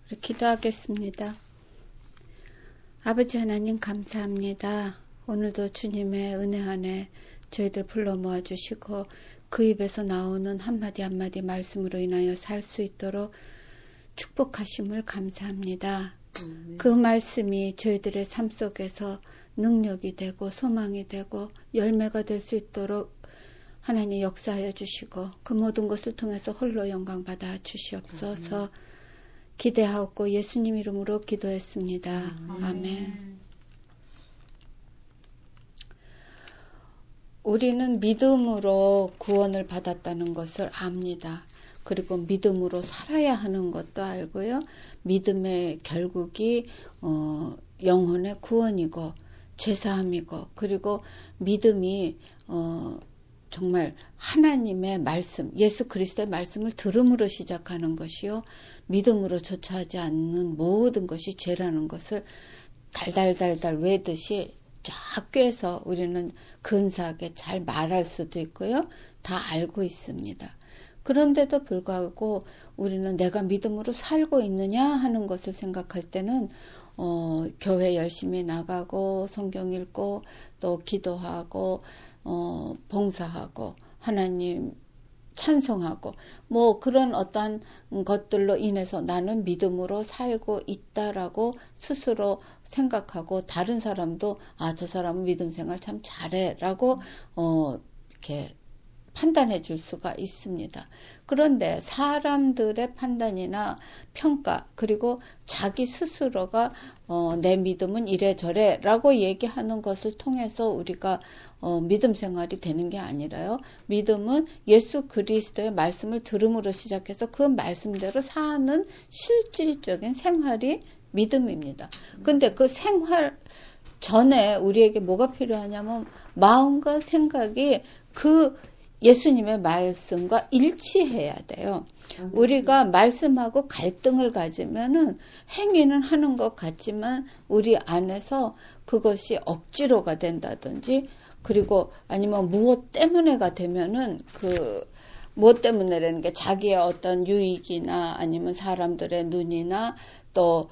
우리 기도하겠습니다. 아버지 하나님 감사합니다. 오늘도 주님의 은혜 안에 저희들 불러 모아주시고 그 입에서 나오는 한마디 한마디 말씀으로 인하여 살 수 있도록 축복하심을 감사합니다. 그 말씀이 저희들의 삶 속에서 능력이 되고 소망이 되고 열매가 될 수 있도록 하나님 역사하여 주시고 그 모든 것을 통해서 홀로 영광 받아 주시옵소서. 기대하옵고 예수님 이름으로 기도했습니다. 아멘. 우리는 믿음으로 구원을 받았다는 것을 압니다. 그리고 믿음으로 살아야 하는 것도 알고요. 믿음의 결국이 영혼의 구원이고 죄사함이고 그리고 믿음이 정말 하나님의 말씀, 예수 그리스도의 말씀을 들음으로 시작하는 것이요. 믿음으로 조차하지 않는 모든 것이 죄라는 것을 달달달달 외듯이 쫙 꿰서 우리는 근사하게 잘 말할 수도 있고요. 다 알고 있습니다. 그런데도 불구하고 우리는 내가 믿음으로 살고 있느냐 하는 것을 생각할 때는 교회 열심히 나가고 성경 읽고 또 기도하고 봉사하고 하나님 찬송하고 뭐 그런 어떠한 것들로 인해서 나는 믿음으로 살고 있다라고 스스로 생각하고 다른 사람도 저 사람은 믿음 생활 참 잘해라고 이렇게 판단해 줄 수가 있습니다. 그런데 사람들의 판단이나 평가 그리고 자기 스스로가 내 믿음은 이래저래 라고 얘기하는 것을 통해서 우리가 믿음 생활이 되는 게 아니라요. 믿음은 예수 그리스도의 말씀을 들음으로 시작해서 그 말씀대로 사는 실질적인 생활이 믿음입니다. 근데 그 생활 전에 우리에게 뭐가 필요하냐면 마음과 생각이 그 예수님의 말씀과 일치해야 돼요. 우리가 말씀하고 갈등을 가지면은 행위는 하는 것 같지만 우리 안에서 그것이 억지로가 된다든지 그리고 아니면 무엇 때문에가 되면은 무엇 때문에라는 게 자기의 어떤 유익이나 아니면 사람들의 눈이나 또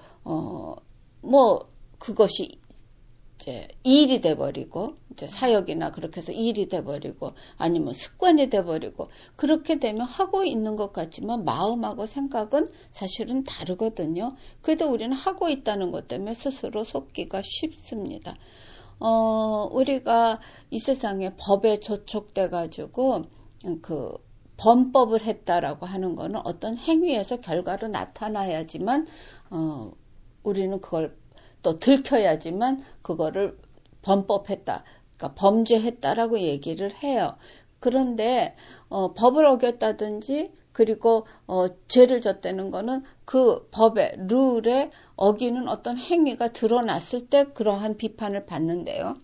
그것이 이제 일이 돼버리고 이제 사역이나 그렇게 해서 일이 돼버리고 아니면 습관이 돼버리고 그렇게 되면 하고 있는 것 같지만 마음하고 생각은 사실은 다르거든요. 그래도 우리는 하고 있다는 것 때문에 스스로 속기가 쉽습니다. 우리가 이 세상에 법에 저촉돼 가지고 그 범법을 했다라고 하는 거는 어떤 행위에서 결과로 나타나야지만 우리는 그걸 또 들켜야지만 그거를 범법했다, 그러니까 범죄했다라고 얘기를 해요. 그런데 법을 어겼다든지 그리고 죄를 졌다는 거는 그 법의 룰에 어기는 어떤 행위가 드러났을 때 그러한 비판을 받는데요.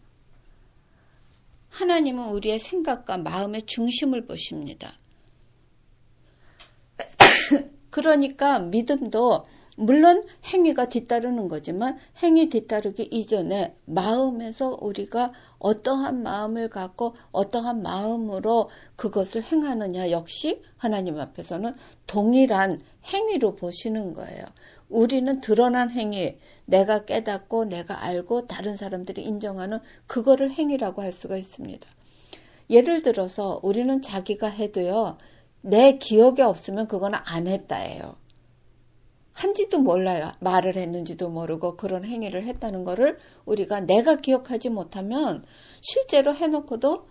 하나님은 우리의 생각과 마음의 중심을 보십니다. 그러니까 믿음도 물론 행위가 뒤따르는 거지만 행위 뒤따르기 이전에 마음에서 우리가 어떠한 마음을 갖고 어떠한 마음으로 그것을 행하느냐 역시 하나님 앞에서는 동일한 행위로 보시는 거예요. 우리는 드러난 행위, 내가 깨닫고 내가 알고 다른 사람들이 인정하는 그거를 행위라고 할 수가 있습니다. 예를 들어서 우리는 자기가 해도요. 내 기억에 없으면 그거는 안 했다예요. 한지도 몰라요. 말을 했는지도 모르고 그런 행위를 했다는 거를 우리가 내가 기억하지 못하면 실제로 해놓고도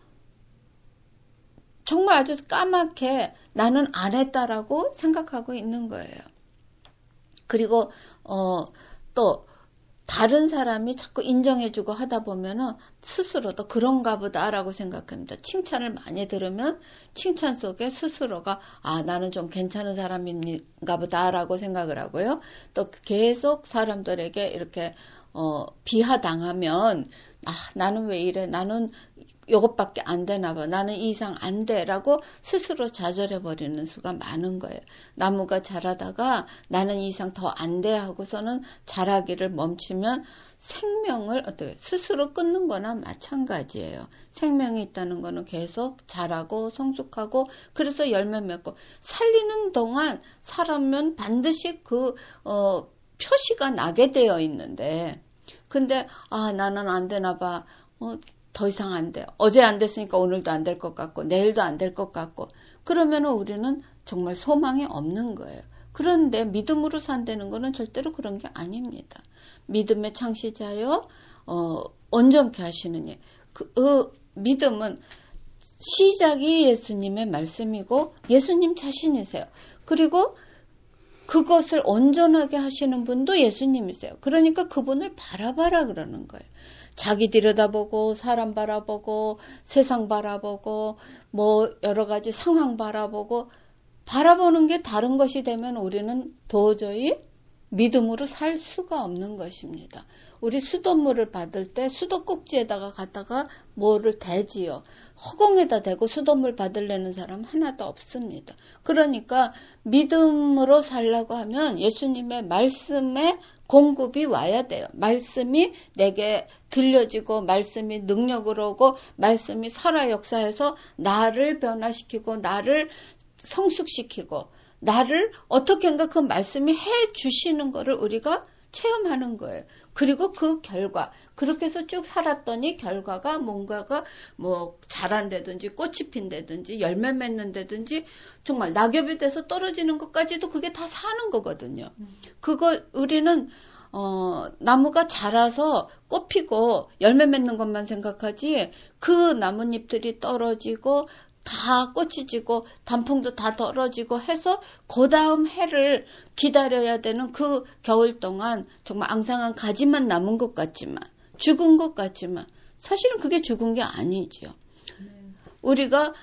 정말 아주 까맣게 나는 안 했다라고 생각하고 있는 거예요. 그리고 또 다른 사람이 자꾸 인정해주고 하다 보면은 스스로도 그런가 보다라고 생각합니다. 칭찬을 많이 들으면 칭찬 속에 스스로가 나는 좀 괜찮은 사람인가 보다라고 생각을 하고요. 또 계속 사람들에게 이렇게 비하당하면 나는 왜 이래? 나는 요것밖에 안 되나 봐. 나는 이 이상 안 돼. 라고 스스로 좌절해버리는 수가 많은 거예요. 나무가 자라다가 나는 이 이상 더 안 돼 하고서는 자라기를 멈추면 생명을 어떻게 스스로 끊는 거나 마찬가지예요. 생명이 있다는 거는 계속 자라고 성숙하고 그래서 열매 맺고 살리는 동안 사람은 반드시 표시가 나게 되어 있는데 근데 나는 안 되나 봐. 더 이상 안 돼. 어제 안 됐으니까 오늘도 안 될 것 같고 내일도 안 될 것 같고 그러면 우리는 정말 소망이 없는 거예요. 그런데 믿음으로 산다는 거는 절대로 그런 게 아닙니다. 믿음의 창시자요. 온전케 하시는 예. 믿음은 시작이 예수님의 말씀이고 예수님 자신이세요. 그리고 그것을 온전하게 하시는 분도 예수님이세요. 그러니까 그분을 바라봐라 그러는 거예요. 자기 들여다보고 사람 바라보고 세상 바라보고 뭐 여러 가지 상황 바라보는 게 다른 것이 되면 우리는 도저히 믿음으로 살 수가 없는 것입니다. 우리 수돗물을 받을 때 수도꼭지에다가 갖다가 뭐를 대지요. 허공에다 대고 수돗물 받으려는 사람 하나도 없습니다. 그러니까 믿음으로 살려고 하면 예수님의 말씀에 공급이 와야 돼요. 말씀이 내게 들려지고 말씀이 능력으로 오고 말씀이 살아 역사해서 나를 변화시키고 나를 성숙시키고 나를 어떻게인가 그 말씀이 해 주시는 거를 우리가 체험하는 거예요. 그리고 그 결과 그렇게 해서 쭉 살았더니 결과가 뭔가가 뭐 자란다든지 꽃이 핀다든지 열매 맺는다든지 정말 낙엽이 돼서 떨어지는 것까지도 그게 다 사는 거거든요. 그거 우리는 나무가 자라서 꽃 피고 열매 맺는 것만 생각하지 그 나뭇잎들이 떨어지고 다 꽃이 지고 단풍도 다 떨어지고 해서 그 다음 해를 기다려야 되는 그 겨울 동안 정말 앙상한 가지만 남은 것 같지만 죽은 것 같지만 사실은 그게 죽은 게 아니죠. 우리가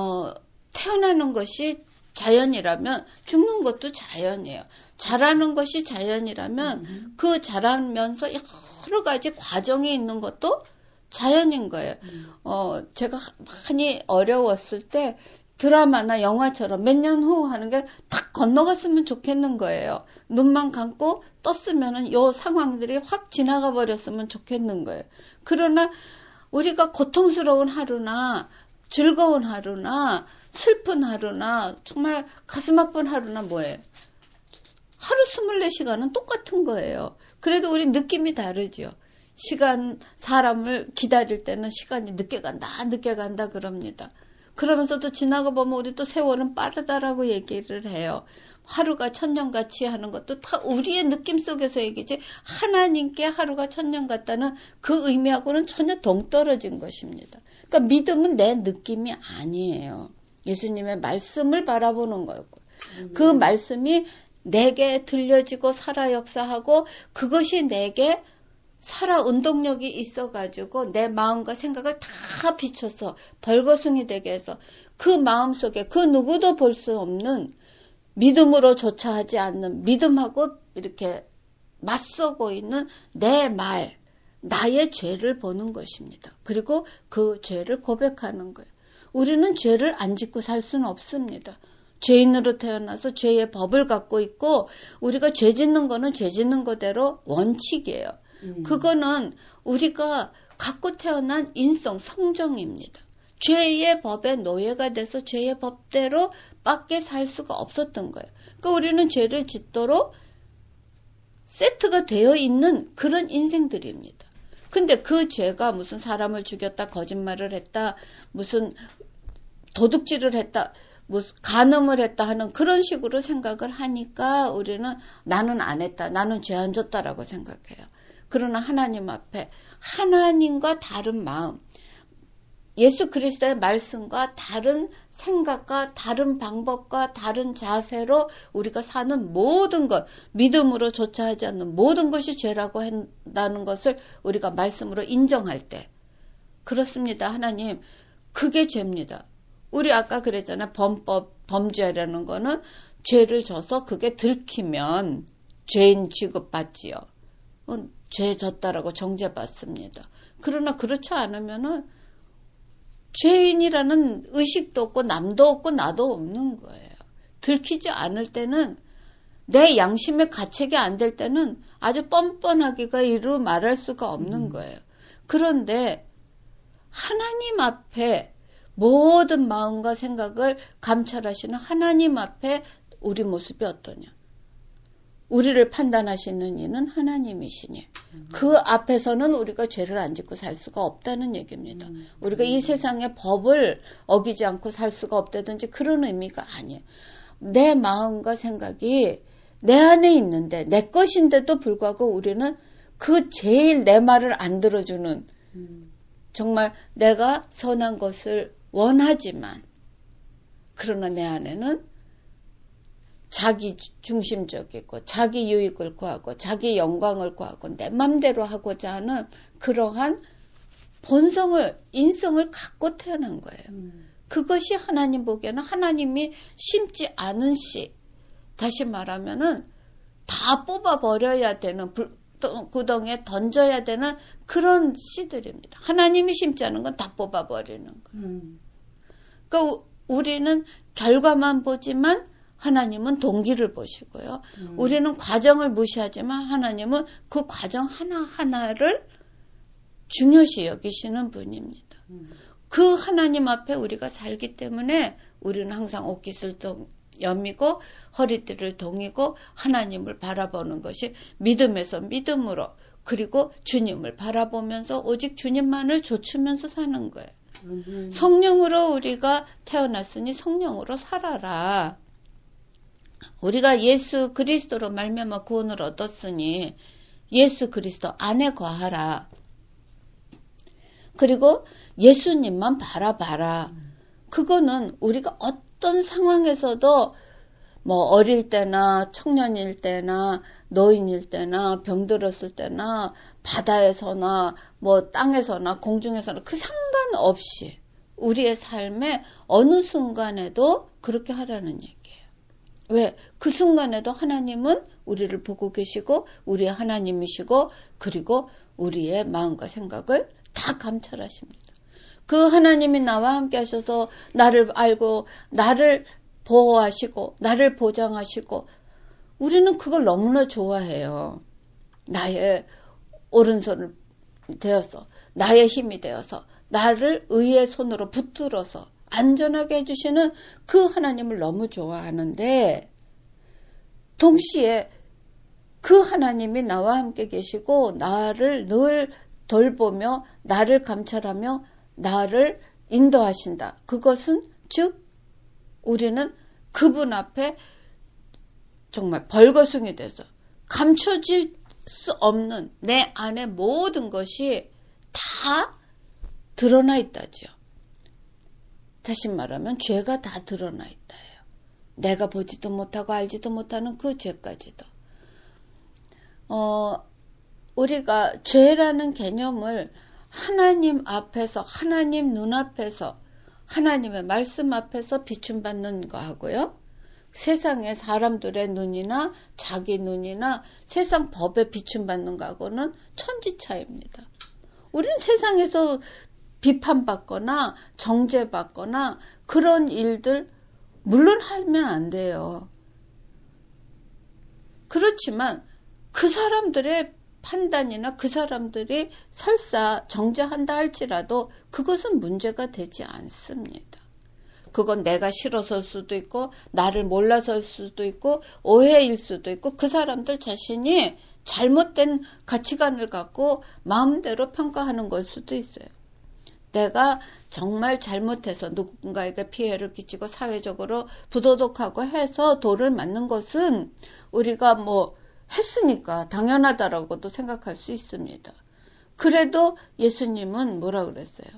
태어나는 것이 자연이라면 죽는 것도 자연이에요. 자라는 것이 자연이라면 그 자라면서 여러 가지 과정이 있는 것도 자연인 거예요. 제가 많이 어려웠을 때 드라마나 영화처럼 몇 년 후 하는 게 탁 건너갔으면 좋겠는 거예요. 눈만 감고 떴으면은 요 상황들이 확 지나가 버렸으면 좋겠는 거예요. 그러나 우리가 고통스러운 하루나 즐거운 하루나 슬픈 하루나 정말 가슴 아픈 하루나 뭐예요? 하루 24시간은 똑같은 거예요. 그래도 우리 느낌이 다르죠. 사람을 기다릴 때는 시간이 늦게 간다 그럽니다. 그러면서도 지나가 보면 우리 또 세월은 빠르다라고 얘기를 해요. 하루가 천년같이 하는 것도 다 우리의 느낌 속에서 얘기지 하나님께 하루가 천년 같다는 그 의미하고는 전혀 동떨어진 것입니다. 그러니까 믿음은 내 느낌이 아니에요. 예수님의 말씀을 바라보는 거였고 그 말씀이 내게 들려지고 살아 역사하고 그것이 내게 살아 운동력이 있어가지고 내 마음과 생각을 다 비춰서 벌거숭이 되게 해서 그 마음속에 그 누구도 볼 수 없는 믿음으로 조차 하지 않는 믿음하고 이렇게 맞서고 있는 내 말, 나의 죄를 보는 것입니다. 그리고 그 죄를 고백하는 거예요. 우리는 죄를 안 짓고 살 수는 없습니다. 죄인으로 태어나서 죄의 법을 갖고 있고 우리가 죄 짓는 거는 죄 짓는 거대로 원칙이에요. 그거는 우리가 갖고 태어난 인성, 성정입니다. 죄의 법에 노예가 돼서 죄의 법대로 밖에 살 수가 없었던 거예요. 그러니까 우리는 죄를 짓도록 세트가 되어 있는 그런 인생들입니다. 근데 그 죄가 무슨 사람을 죽였다, 거짓말을 했다, 무슨 도둑질을 했다, 무슨 간음을 했다 하는 그런 식으로 생각을 하니까 우리는 나는 안 했다, 나는 죄 안 졌다라고 생각해요. 그러나 하나님 앞에 하나님과 다른 마음, 예수 그리스도의 말씀과 다른 생각과 다른 방법과 다른 자세로 우리가 사는 모든 것, 믿음으로 조차하지 않는 모든 것이 죄라고 한다는 것을 우리가 말씀으로 인정할 때 그렇습니다. 하나님, 그게 죄입니다. 우리 아까 그랬잖아요. 범죄라는 거는 죄를 져서 그게 들키면 죄인 취급받지요. 죄 졌다라고 정죄받습니다. 그러나 그렇지 않으면은 죄인이라는 의식도 없고 남도 없고 나도 없는 거예요. 들키지 않을 때는 내 양심의 가책이 안 될 때는 아주 뻔뻔하기가 이루 말할 수가 없는 거예요. 그런데 하나님 앞에 모든 마음과 생각을 감찰하시는 하나님 앞에 우리 모습이 어떠냐. 우리를 판단하시는 이는 하나님이시니 그 앞에서는 우리가 죄를 안 짓고 살 수가 없다는 얘기입니다. 우리가 이 세상의 법을 어기지 않고 살 수가 없다든지 그런 의미가 아니에요. 내 마음과 생각이 내 안에 있는데 내 것인데도 불구하고 우리는 그 제일 내 말을 안 들어주는 정말 내가 선한 것을 원하지만 그러나 내 안에는 자기 중심적이고 자기 유익을 구하고 자기 영광을 구하고 내 맘대로 하고자 하는 그러한 본성을 인성을 갖고 태어난 거예요. 그것이 하나님 보기에는 하나님이 심지 않은 씨 다시 말하면은 다 뽑아버려야 되는 구덩이에 던져야 되는 그런 씨들입니다. 하나님이 심지 않은 건 다 뽑아버리는 거예요. 그러니까 우리는 결과만 보지만 하나님은 동기를 보시고요. 우리는 과정을 무시하지만 하나님은 그 과정 하나하나를 중요시 여기시는 분입니다. 그 하나님 앞에 우리가 살기 때문에 우리는 항상 옷깃을 여미고 허리띠를 동이고 하나님을 바라보는 것이 믿음에서 믿음으로 그리고 주님을 바라보면서 오직 주님만을 좇으면서 사는 거예요. 성령으로 우리가 태어났으니 성령으로 살아라. 우리가 예수 그리스도로 말미암아 구원을 얻었으니 예수 그리스도 안에 거하라. 그리고 예수님만 바라봐라. 그거는 우리가 어떤 상황에서도 뭐 어릴 때나 청년일 때나 노인일 때나 병들었을 때나 바다에서나 뭐 땅에서나 공중에서나 그 상관없이 우리의 삶의 어느 순간에도 그렇게 하라는 얘기예요. 왜? 그 순간에도 하나님은 우리를 보고 계시고 우리의 하나님이시고 그리고 우리의 마음과 생각을 다 감찰하십니다. 그 하나님이 나와 함께 하셔서 나를 알고 나를 보호하시고 나를 보장하시고 우리는 그걸 너무나 좋아해요. 나의 오른손을 되어서 나의 힘이 되어서 나를 의의 손으로 붙들어서 안전하게 해주시는 그 하나님을 너무 좋아하는데 동시에 그 하나님이 나와 함께 계시고 나를 늘 돌보며 나를 감찰하며 나를 인도하신다. 그것은 즉 우리는 그분 앞에 정말 벌거숭이 돼서 감춰질 수 없는 내 안에 모든 것이 다 드러나 있다지요. 다시 말하면 죄가 다 드러나 있다예요. 내가 보지도 못하고 알지도 못하는 그 죄까지도. 우리가 죄라는 개념을 하나님 앞에서 하나님 눈앞에서 하나님의 말씀 앞에서 비춤받는 거하고요. 세상의 사람들의 눈이나 자기 눈이나 세상 법에 비춤받는 거하고는 천지차이입니다. 우리는 세상에서 비판받거나 정죄받거나 그런 일들 물론 하면 안 돼요. 그렇지만 그 사람들의 판단이나 그 사람들이 설사 정죄한다 할지라도 그것은 문제가 되지 않습니다. 그건 내가 싫어서일 수도 있고 나를 몰라서일 수도 있고 오해일 수도 있고 그 사람들 자신이 잘못된 가치관을 갖고 마음대로 평가하는 걸 수도 있어요. 내가 정말 잘못해서 누군가에게 피해를 끼치고 사회적으로 부도덕하고 해서 돌을 맞는 것은 우리가 뭐 했으니까 당연하다라고도 생각할 수 있습니다. 그래도 예수님은 뭐라 그랬어요?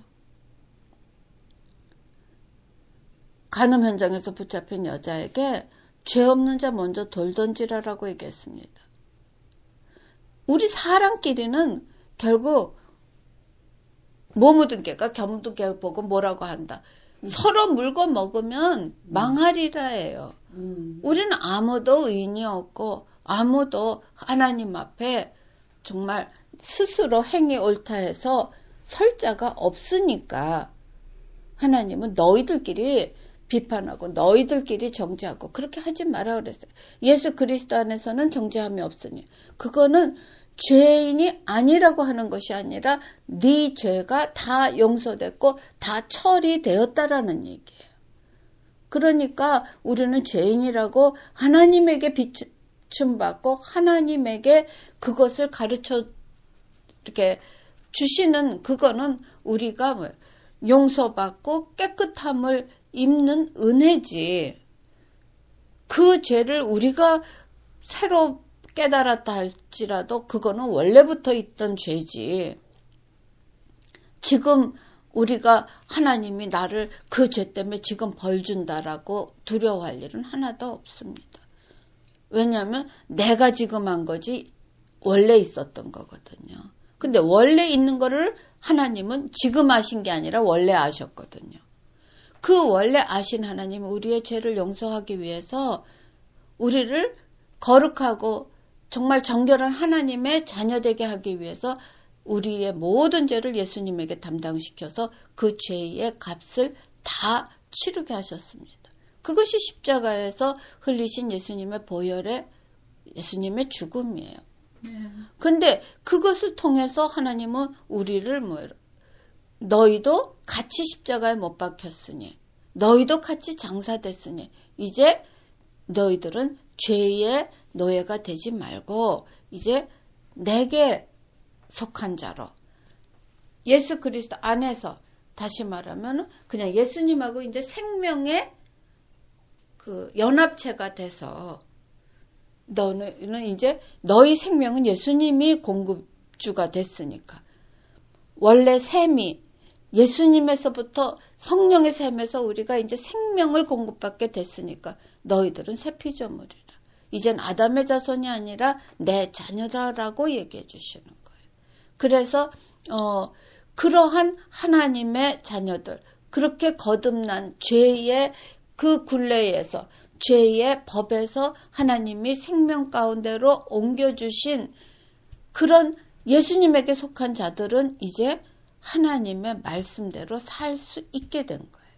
간음 현장에서 붙잡힌 여자에게 죄 없는 자 먼저 돌 던지라라고 얘기했습니다. 우리 사람끼리는 결국 뭐 묻은 개가 겨묻은 개 보고 뭐라고 한다. 서로 물고 먹으면 망하리라 해요. 우리는 아무도 의인이 없고 아무도 하나님 앞에 정말 스스로 행위 옳다 해서 설 자가 없으니까 하나님은 너희들끼리 비판하고 너희들끼리 정죄하고 그렇게 하지 마라 그랬어요. 예수 그리스도 안에서는 정죄함이 없으니 그거는 죄인이 아니라고 하는 것이 아니라 네 죄가 다 용서됐고 다 처리되었다라는 얘기예요. 그러니까 우리는 죄인이라고 하나님에게 비춤받고 하나님에게 그것을 가르쳐 이렇게 주시는 그거는 우리가 용서받고 깨끗함을 입는 은혜지. 그 죄를 우리가 새로 깨달았다 할지라도 그거는 원래부터 있던 죄지. 지금 우리가 하나님이 나를 그 죄 때문에 지금 벌 준다라고 두려워할 일은 하나도 없습니다. 왜냐하면 내가 지금 한 거지 원래 있었던 거거든요. 근데 원래 있는 거를 하나님은 지금 아신 게 아니라 원래 아셨거든요. 그 원래 아신 하나님은 우리의 죄를 용서하기 위해서 우리를 거룩하고 정말 정결한 하나님의 자녀되게 하기 위해서 우리의 모든 죄를 예수님에게 담당시켜서 그 죄의 값을 다 치르게 하셨습니다. 그것이 십자가에서 흘리신 예수님의 보혈의 예수님의 죽음이에요. 근데 그것을 통해서 하나님은 우리를 너희도 같이 십자가에 못 박혔으니 너희도 같이 장사됐으니 이제 너희들은 죄의 노예가 되지 말고 이제 내게 속한 자로 예수 그리스도 안에서 다시 말하면 그냥 예수님하고 이제 생명의 그 연합체가 돼서 너는 이제 너희 생명은 예수님이 공급주가 됐으니까 원래 셈이 예수님에서부터 성령의 셈에서 우리가 이제 생명을 공급받게 됐으니까 너희들은 새 피조물이라. 이젠 아담의 자손이 아니라 내 자녀다라고 얘기해 주시는 거예요. 그래서 그러한 하나님의 자녀들 그렇게 거듭난 죄의 그 굴레에서 죄의 법에서 하나님이 생명 가운데로 옮겨주신 그런 예수님에게 속한 자들은 이제 하나님의 말씀대로 살 수 있게 된 거예요.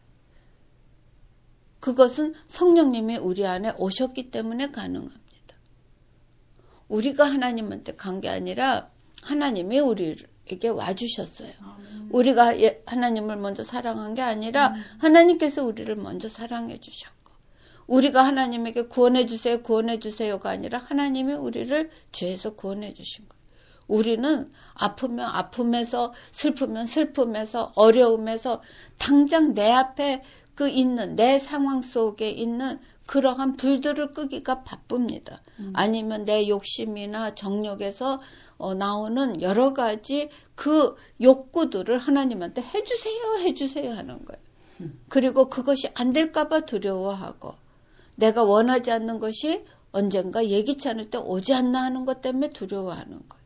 그것은 성령님이 우리 안에 오셨기 때문에 가능합니다. 우리가 하나님한테 간 게 아니라 하나님이 우리에게 와주셨어요. 우리가 하나님을 먼저 사랑한 게 아니라 하나님께서 우리를 먼저 사랑해 주셨고 우리가 하나님에게 구원해 주세요, 구원해 주세요가 아니라 하나님이 우리를 죄에서 구원해 주신 거예요. 우리는 아프면 아픔에서 슬프면 슬픔에서 어려움에서 당장 내 앞에 그 있는 내 상황 속에 있는 그러한 불들을 끄기가 바쁩니다. 아니면 내 욕심이나 정욕에서 나오는 여러 가지 그 욕구들을 하나님한테 해주세요 하는 거예요. 그리고 그것이 안 될까봐 두려워하고 내가 원하지 않는 것이 언젠가 예기치 않을 때 오지 않나 하는 것 때문에 두려워하는 거예요.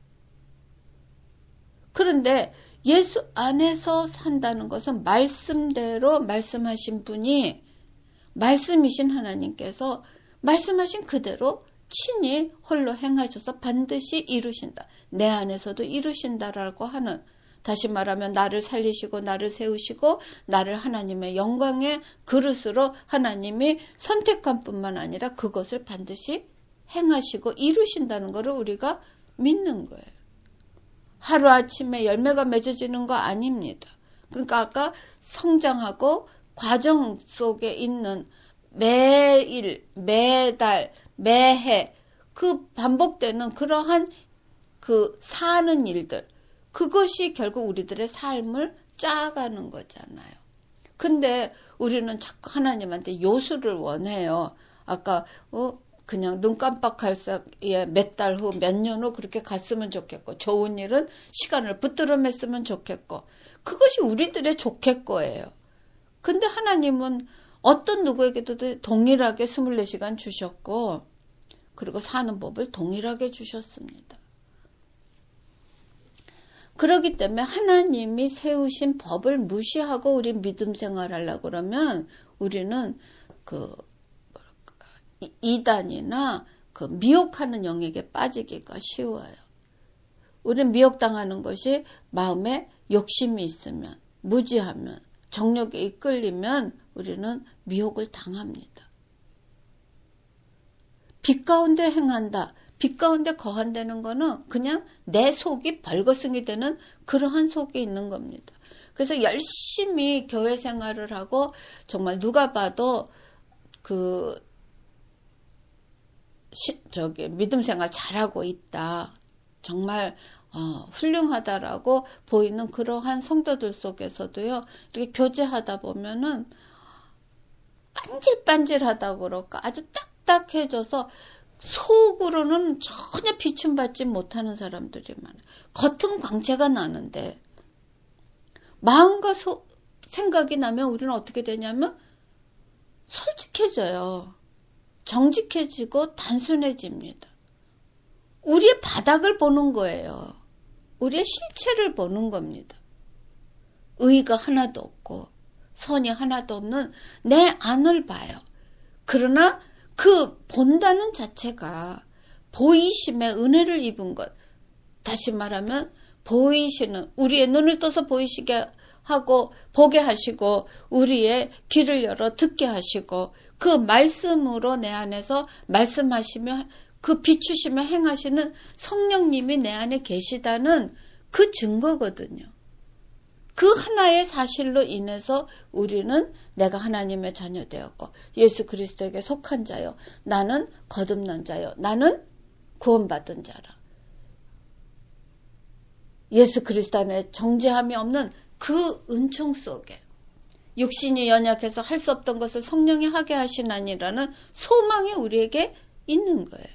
그런데 예수 안에서 산다는 것은 말씀대로 말씀하신 분이 말씀이신 하나님께서 말씀하신 그대로 친히 홀로 행하셔서 반드시 이루신다. 내 안에서도 이루신다라고 하는 다시 말하면 나를 살리시고 나를 세우시고 나를 하나님의 영광의 그릇으로 하나님이 선택한 뿐만 아니라 그것을 반드시 행하시고 이루신다는 것을 우리가 믿는 거예요. 하루아침에 열매가 맺어지는 거 아닙니다. 그러니까 아까 성장하고 과정 속에 있는 매일, 매달, 매해 그 반복되는 그러한 그 사는 일들 그것이 결국 우리들의 삶을 짜가는 거잖아요. 근데 우리는 자꾸 하나님한테 요술을 원해요. 아까 그냥 눈 깜빡할 사이에 몇 달 후, 몇 년 후 그렇게 갔으면 좋겠고 좋은 일은 시간을 붙들어 맸으면 좋겠고 그것이 우리들의 좋겠거예요. 근데 하나님은 어떤 누구에게도 동일하게 24시간 주셨고 그리고 사는 법을 동일하게 주셨습니다. 그렇기 때문에 하나님이 세우신 법을 무시하고 우리 믿음 생활하려고 그러면 우리는 이단이나 그 미혹하는 영역에 빠지기가 쉬워요. 우리는 미혹당하는 것이 마음에 욕심이 있으면, 무지하면, 정욕에 이끌리면 우리는 미혹을 당합니다. 빛 가운데 행한다. 빛 가운데 거한다는 거는 그냥 내 속이 벌거숭이 되는 그러한 속이 있는 겁니다. 그래서 열심히 교회 생활을 하고 정말 누가 봐도 믿음 생활 잘하고 있다. 정말 훌륭하다라고 보이는 그러한 성도들 속에서도요. 이렇게 교제하다 보면은 반질반질하다고 그럴까 아주 딱딱해져서 속으로는 전혀 비춤받지 못하는 사람들이 많아요. 겉은 광채가 나는데 마음과 생각이 나면 우리는 어떻게 되냐면 솔직해져요. 정직해지고 단순해집니다. 우리의 바닥을 보는 거예요. 우리의 실체를 보는 겁니다. 의의가 하나도 없고 선이 하나도 없는 내 안을 봐요. 그러나 그 본다는 자체가 보이심의 은혜를 입은 것. 다시 말하면 보이시는 우리의 눈을 떠서 보이시게 하고 보게 하시고 우리의 귀를 열어 듣게 하시고 그 말씀으로 내 안에서 말씀하시며 그 비추시며 행하시는 성령님이 내 안에 계시다는 그 증거거든요. 그 하나의 사실로 인해서 우리는 내가 하나님의 자녀 되었고 예수 그리스도에게 속한 자요. 나는 거듭난 자요. 나는 구원받은 자라. 예수 그리스도 안에 정죄함이 없는 그 은총 속에 육신이 연약해서 할 수 없던 것을 성령이 하게 하시나니라는 소망이 우리에게 있는 거예요.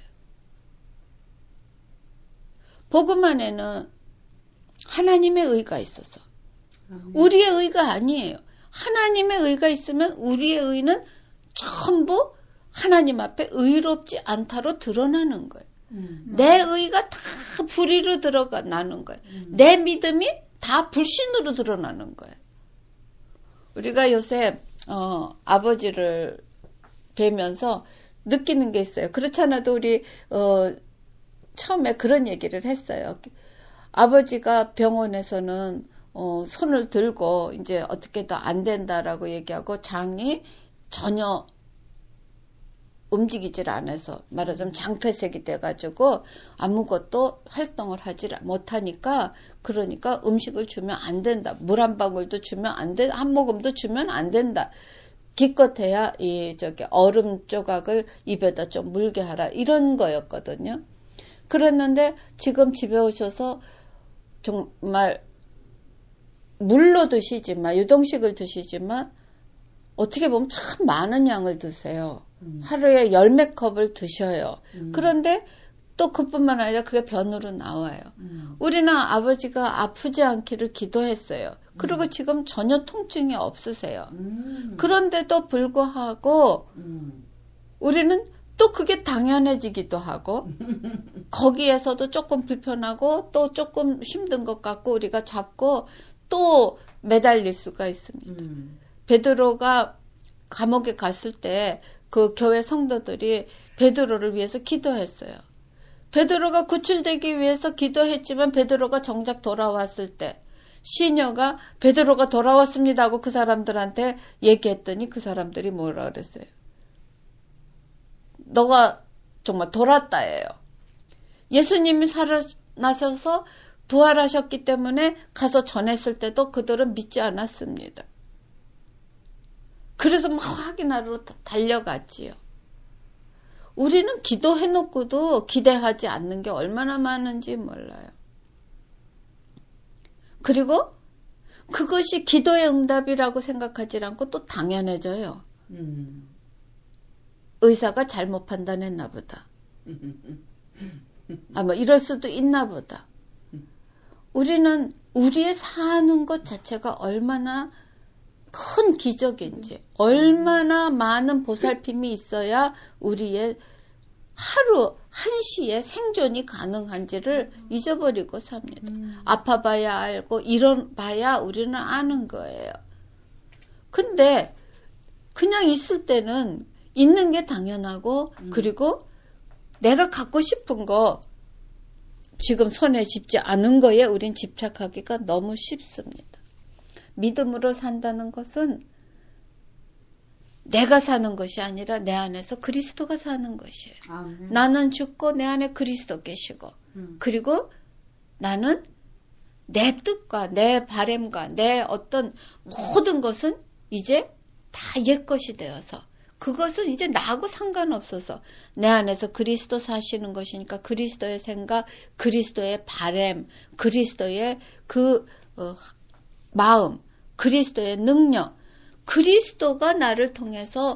복음 안에는 하나님의 의가 있어서 우리의 의가 아니에요. 하나님의 의가 있으면 우리의 의는 전부 하나님 앞에 의롭지 않다로 드러나는 거예요. 내 의가 다 불의로 나는 거예요. 내 믿음이 다 불신으로 드러나는 거예요. 우리가 요새 아버지를 뵈면서 느끼는 게 있어요. 그렇지 않아도 우리 처음에 그런 얘기를 했어요. 아버지가 병원에서는 손을 들고 이제 어떻게 더 안 된다라고 얘기하고 장이 전혀 움직이질 않아서 말하자면 장폐색이 돼가지고 아무것도 활동을 하지 못하니까 그러니까 음식을 주면 안 된다. 물 한 방울도 주면 안 된다. 한 모금도 주면 안 된다. 기껏해야 얼음 조각을 입에다 좀 물게 하라. 이런 거였거든요. 그랬는데 지금 집에 오셔서 정말 물로 드시지만 유동식을 드시지만 어떻게 보면 참 많은 양을 드세요. 하루에 10몇 컵을 드셔요. 그런데 또 그뿐만 아니라 그게 변으로 나와요. 우리는 아버지가 아프지 않기를 기도했어요. 그리고 지금 전혀 통증이 없으세요. 그런데도 불구하고 우리는 또 그게 당연해지기도 하고 거기에서도 조금 불편하고 또 조금 힘든 것 같고 우리가 잡고 또 매달릴 수가 있습니다. 베드로가 감옥에 갔을 때 그 교회 성도들이 베드로를 위해서 기도했어요. 베드로가 구출되기 위해서 기도했지만 베드로가 정작 돌아왔을 때 시녀가 베드로가 돌아왔습니다 하고 그 사람들한테 얘기했더니 그 사람들이 뭐라 그랬어요? 너가 정말 돌았다예요. 예수님이 살아나셔서 부활하셨기 때문에 가서 전했을 때도 그들은 믿지 않았습니다. 그래서 막 확인하러 달려갔지요. 우리는 기도해놓고도 기대하지 않는 게 얼마나 많은지 몰라요. 그리고 그것이 기도의 응답이라고 생각하지 않고 또 당연해져요. 의사가 잘못 판단했나 보다. 아마 이럴 수도 있나 보다. 우리는 우리의 사는 것 자체가 얼마나 큰 기적인지, 얼마나 많은 보살핌이 있어야 우리의 하루 한시에 생존이 가능한지를 잊어버리고 삽니다. 아파봐야 알고 이뤄봐야 우리는 아는 거예요. 근데 그냥 있을 때는 있는 게 당연하고 그리고 내가 갖고 싶은 거 지금 손에 짚지 않은 거에 우린 집착하기가 너무 쉽습니다. 믿음으로 산다는 것은 내가 사는 것이 아니라 내 안에서 그리스도가 사는 것이에요. 아멘. 나는 죽고 내 안에 그리스도 계시고 그리고 나는 내 뜻과 내 바램과 내 어떤 모든 것은 이제 다 옛것이 되어서 그것은 이제 나하고 상관없어서 내 안에서 그리스도 사시는 것이니까 그리스도의 생각, 그리스도의 바램, 그리스도의 그 마음, 그리스도의 능력, 그리스도가 나를 통해서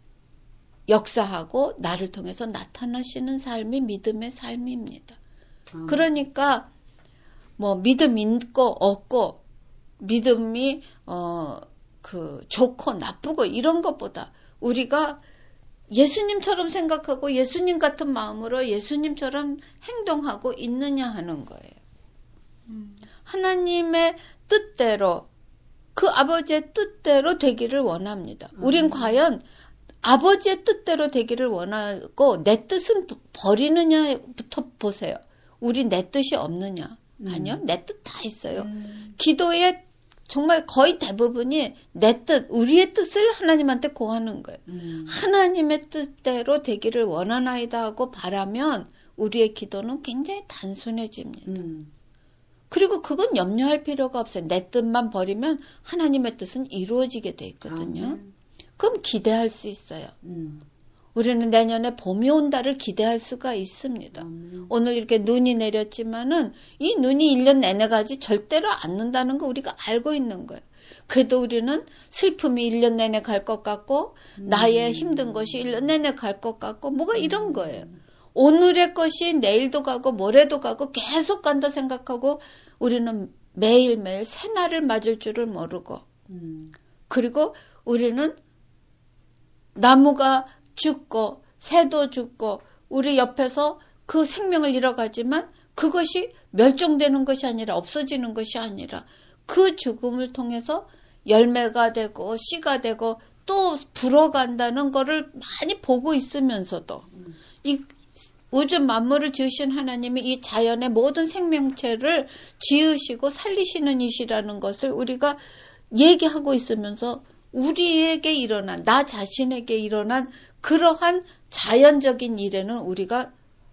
역사하고 나를 통해서 나타나시는 삶이 믿음의 삶입니다. 그러니까 뭐 믿음 있고 없고 믿음이 좋고 나쁘고 이런 것보다 우리가 예수님처럼 생각하고 예수님 같은 마음으로 예수님처럼 행동하고 있느냐 하는 거예요. 하나님의 뜻대로 그 아버지의 뜻대로 되기를 원합니다. 우린 과연 아버지의 뜻대로 되기를 원하고 내 뜻은 버리느냐부터 보세요. 우리 내 뜻이 없느냐? 아니요. 내 뜻 다 있어요. 기도의 정말 거의 대부분이 내 뜻, 우리의 뜻을 하나님한테 고하는 거예요. 하나님의 뜻대로 되기를 원하나이다 하고 바라면 우리의 기도는 굉장히 단순해집니다. 그리고 그건 염려할 필요가 없어요. 내 뜻만 버리면 하나님의 뜻은 이루어지게 돼 있거든요. 그럼 기대할 수 있어요. 우리는 내년에 봄이 온다를 기대할 수가 있습니다. 오늘 이렇게 눈이 내렸지만은 이 눈이 1년 내내 가지 절대로 않는다는 거 우리가 알고 있는 거예요. 그래도 우리는 슬픔이 1년 내내 갈 것 같고 나의 힘든 것이 1년 내내 갈 것 같고 뭐가 이런 거예요. 오늘의 것이 내일도 가고 모레도 가고 계속 간다 생각하고 우리는 매일매일 새날을 맞을 줄을 모르고 그리고 우리는 나무가 죽고 새도 죽고 우리 옆에서 그 생명을 잃어가지만 그것이 멸종되는 것이 아니라 없어지는 것이 아니라 그 죽음을 통해서 열매가 되고 씨가 되고 또 불어간다는 거를 많이 보고 있으면서도 이 우주 만물을 지으신 하나님이 이 자연의 모든 생명체를 지으시고 살리시는 이시라는 것을 우리가 얘기하고 있으면서 우리에게 일어난, 나 자신에게 일어난 그러한 자연적인 일에는 우리가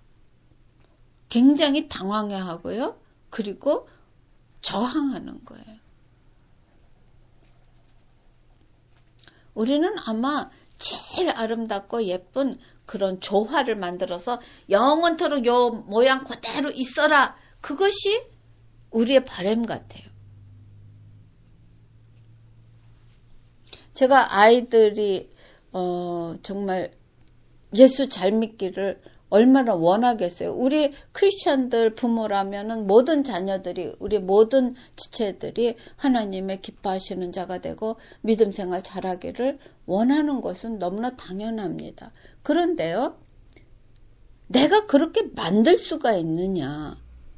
굉장히 당황해하고요. 그리고 저항하는 거예요. 우리는 아마 제일 아름답고 예쁜 그런 조화를 만들어서 영원토록 요 모양 그대로 있어라. 그것이 우리의 바람 같아요. 제가 아이들이 정말 예수 잘 믿기를 얼마나 원하겠어요. 우리 크리스천들 부모라면은 모든 자녀들이 우리 모든 지체들이 하나님의 기뻐하시는 자가 되고 믿음 생활 잘하기를 원하는 것은 너무나 당연합니다. 그런데요, 내가 그렇게 만들 수가 있느냐?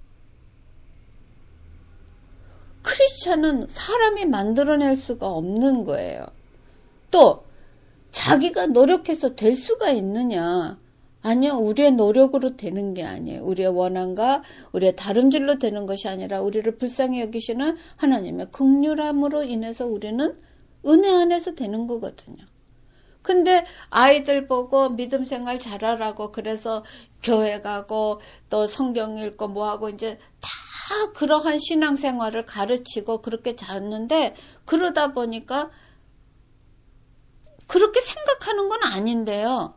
크리스천은 사람이 만들어낼 수가 없는 거예요. 또 자기가 노력해서 될 수가 있느냐? 아니요. 우리의 노력으로 되는 게 아니에요. 우리의 원함과 우리의 다름질로 되는 것이 아니라 우리를 불쌍히 여기시는 하나님의 긍휼함으로 인해서 우리는 은혜 안에서 되는 거거든요. 근데 아이들 보고 믿음 생활 잘하라고 그래서 교회 가고 또 성경 읽고 뭐하고 이제 다 그러한 신앙생활을 가르치고 그렇게 잤는데 그러다 보니까 그렇게 생각하는 건 아닌데요.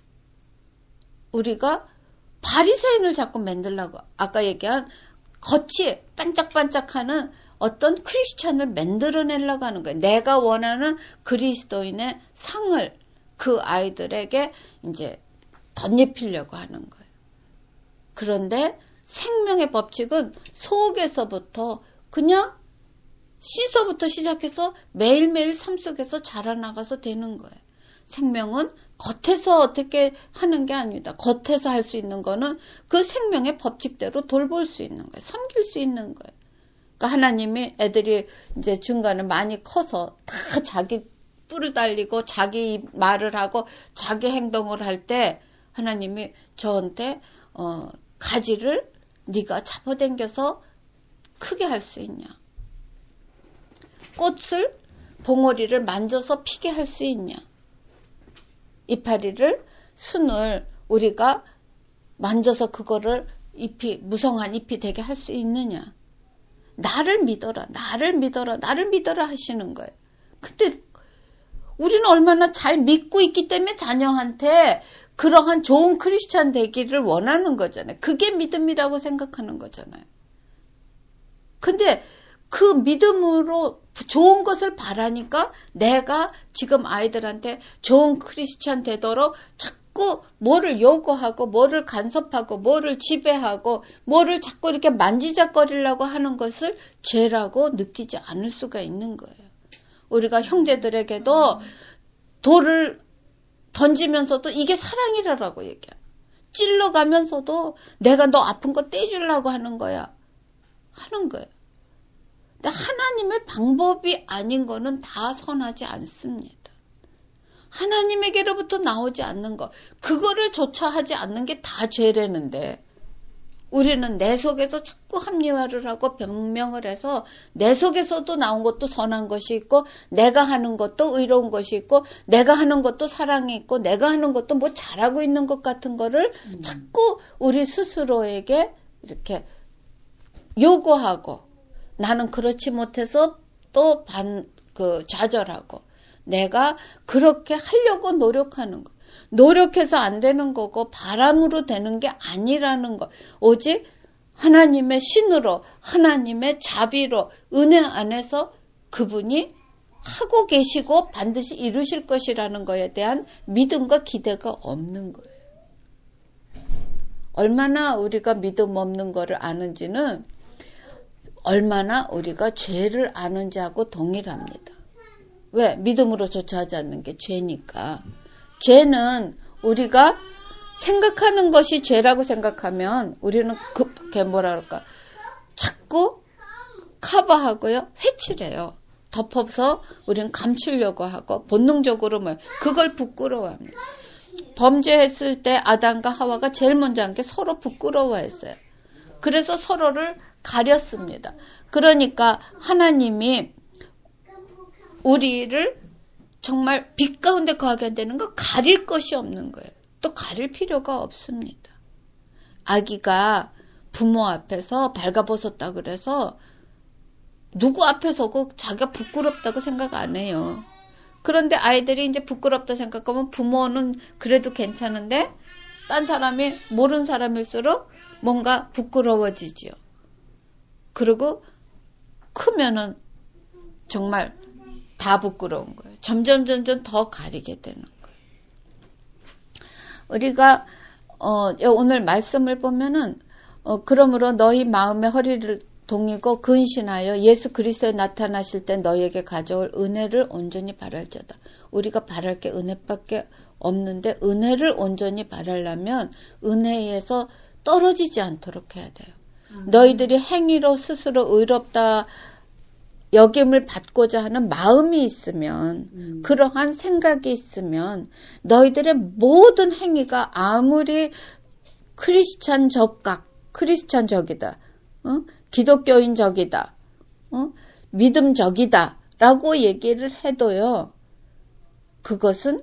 우리가 바리새인을 자꾸 만들려고 아까 얘기한 겉이 반짝반짝하는 어떤 크리스찬을 만들어내려고 하는 거예요. 내가 원하는 그리스도인의 상을 그 아이들에게 이제 덧입히려고 하는 거예요. 그런데 생명의 법칙은 속에서부터 그냥 씻어부터 시작해서 매일매일 삶 속에서 자라나가서 되는 거예요. 생명은 겉에서 어떻게 하는 게 아닙니다. 겉에서 할 수 있는 거는 그 생명의 법칙대로 돌볼 수 있는 거예요. 섬길 수 있는 거예요. 그러니까 하나님이 애들이 이제 중간에 많이 커서 다 자기 뿔을 달리고 자기 말을 하고 자기 행동을 할 때 하나님이 저한테 가지를 네가 잡아당겨서 크게 할 수 있냐? 꽃을, 봉오리를 만져서 피게 할 수 있냐? 이파리를, 순을 우리가 만져서 그거를 잎이, 무성한 잎이 되게 할 수 있느냐? 나를 믿어라, 나를 믿어라, 나를 믿어라 하시는 거예요. 근데 우리는 얼마나 잘 믿고 있기 때문에 자녀한테 그러한 좋은 크리스찬 되기를 원하는 거잖아요. 그게 믿음이라고 생각하는 거잖아요. 근데 그 믿음으로 좋은 것을 바라니까 내가 지금 아이들한테 좋은 크리스찬 되도록 자꾸 뭐를 요구하고 뭐를 간섭하고 뭐를 지배하고 뭐를 자꾸 이렇게 만지작거리려고 하는 것을 죄라고 느끼지 않을 수가 있는 거예요. 우리가 형제들에게도 돌을 던지면서도 이게 사랑이라고 얘기해요. 찔러가면서도 내가 너 아픈 거 떼주려고 하는 거야. 하는 거예요. 근데 하나님의 방법이 아닌 거는 다 선하지 않습니다. 하나님에게로부터 나오지 않는 거, 그거를 조차 하지 않는 게 다 죄라는데 우리는 내 속에서 자꾸 합리화를 하고 변명을 해서 내 속에서도 나온 것도 선한 것이 있고 내가 하는 것도 의로운 것이 있고 내가 하는 것도 사랑이 있고 내가 하는 것도 뭐 잘하고 있는 것 같은 거를 자꾸 우리 스스로에게 이렇게 요구하고 나는 그렇지 못해서 또 좌절하고 내가 그렇게 하려고 노력하는 거. 노력해서 안 되는 거고 바람으로 되는 게 아니라는 것. 오직 하나님의 신으로 하나님의 자비로 은혜 안에서 그분이 하고 계시고 반드시 이루실 것이라는 것에 대한 믿음과 기대가 없는 거예요. 얼마나 우리가 믿음 없는 거를 아는지는 얼마나 우리가 죄를 아는지하고 동일합니다. 왜? 믿음으로 조차하지 않는 게 죄니까. 죄는 우리가 생각하는 것이 죄라고 생각하면 우리는 급하게 자꾸 커버하고요. 회칠해요. 덮어서 우리는 감추려고 하고 본능적으로 그걸 부끄러워합니다. 범죄했을 때 아담과 하와가 제일 먼저 한 게 서로 부끄러워했어요. 그래서 서로를 가렸습니다. 그러니까 하나님이 우리를 정말 빛 가운데 거하게 한다는 거 가릴 것이 없는 거예요. 또 가릴 필요가 없습니다. 아기가 부모 앞에서 발가벗었다 그래서 누구 앞에서고 자기가 부끄럽다고 생각 안 해요. 그런데 아이들이 이제 부끄럽다 생각하면 부모는 그래도 괜찮은데 딴 사람이 모르는 사람일수록 뭔가 부끄러워지죠. 그리고 크면은 정말 다 부끄러운 거예요. 점점 더 가리게 되는 거예요. 우리가 오늘 말씀을 보면은 그러므로 너희 마음의 허리를 동이고 근신하여 예수 그리스도에 나타나실 때 너희에게 가져올 은혜를 온전히 바랄지어다. 우리가 바랄 게 은혜밖에 없는데 은혜를 온전히 바라려면 은혜에서 떨어지지 않도록 해야 돼요. 너희들이 행위로 스스로 의롭다 여김을 받고자 하는 마음이 있으면 그러한 생각이 있으면 너희들의 모든 행위가 아무리 크리스찬적이다. 기독교인적이다. 믿음적이다. 라고 얘기를 해도요. 그것은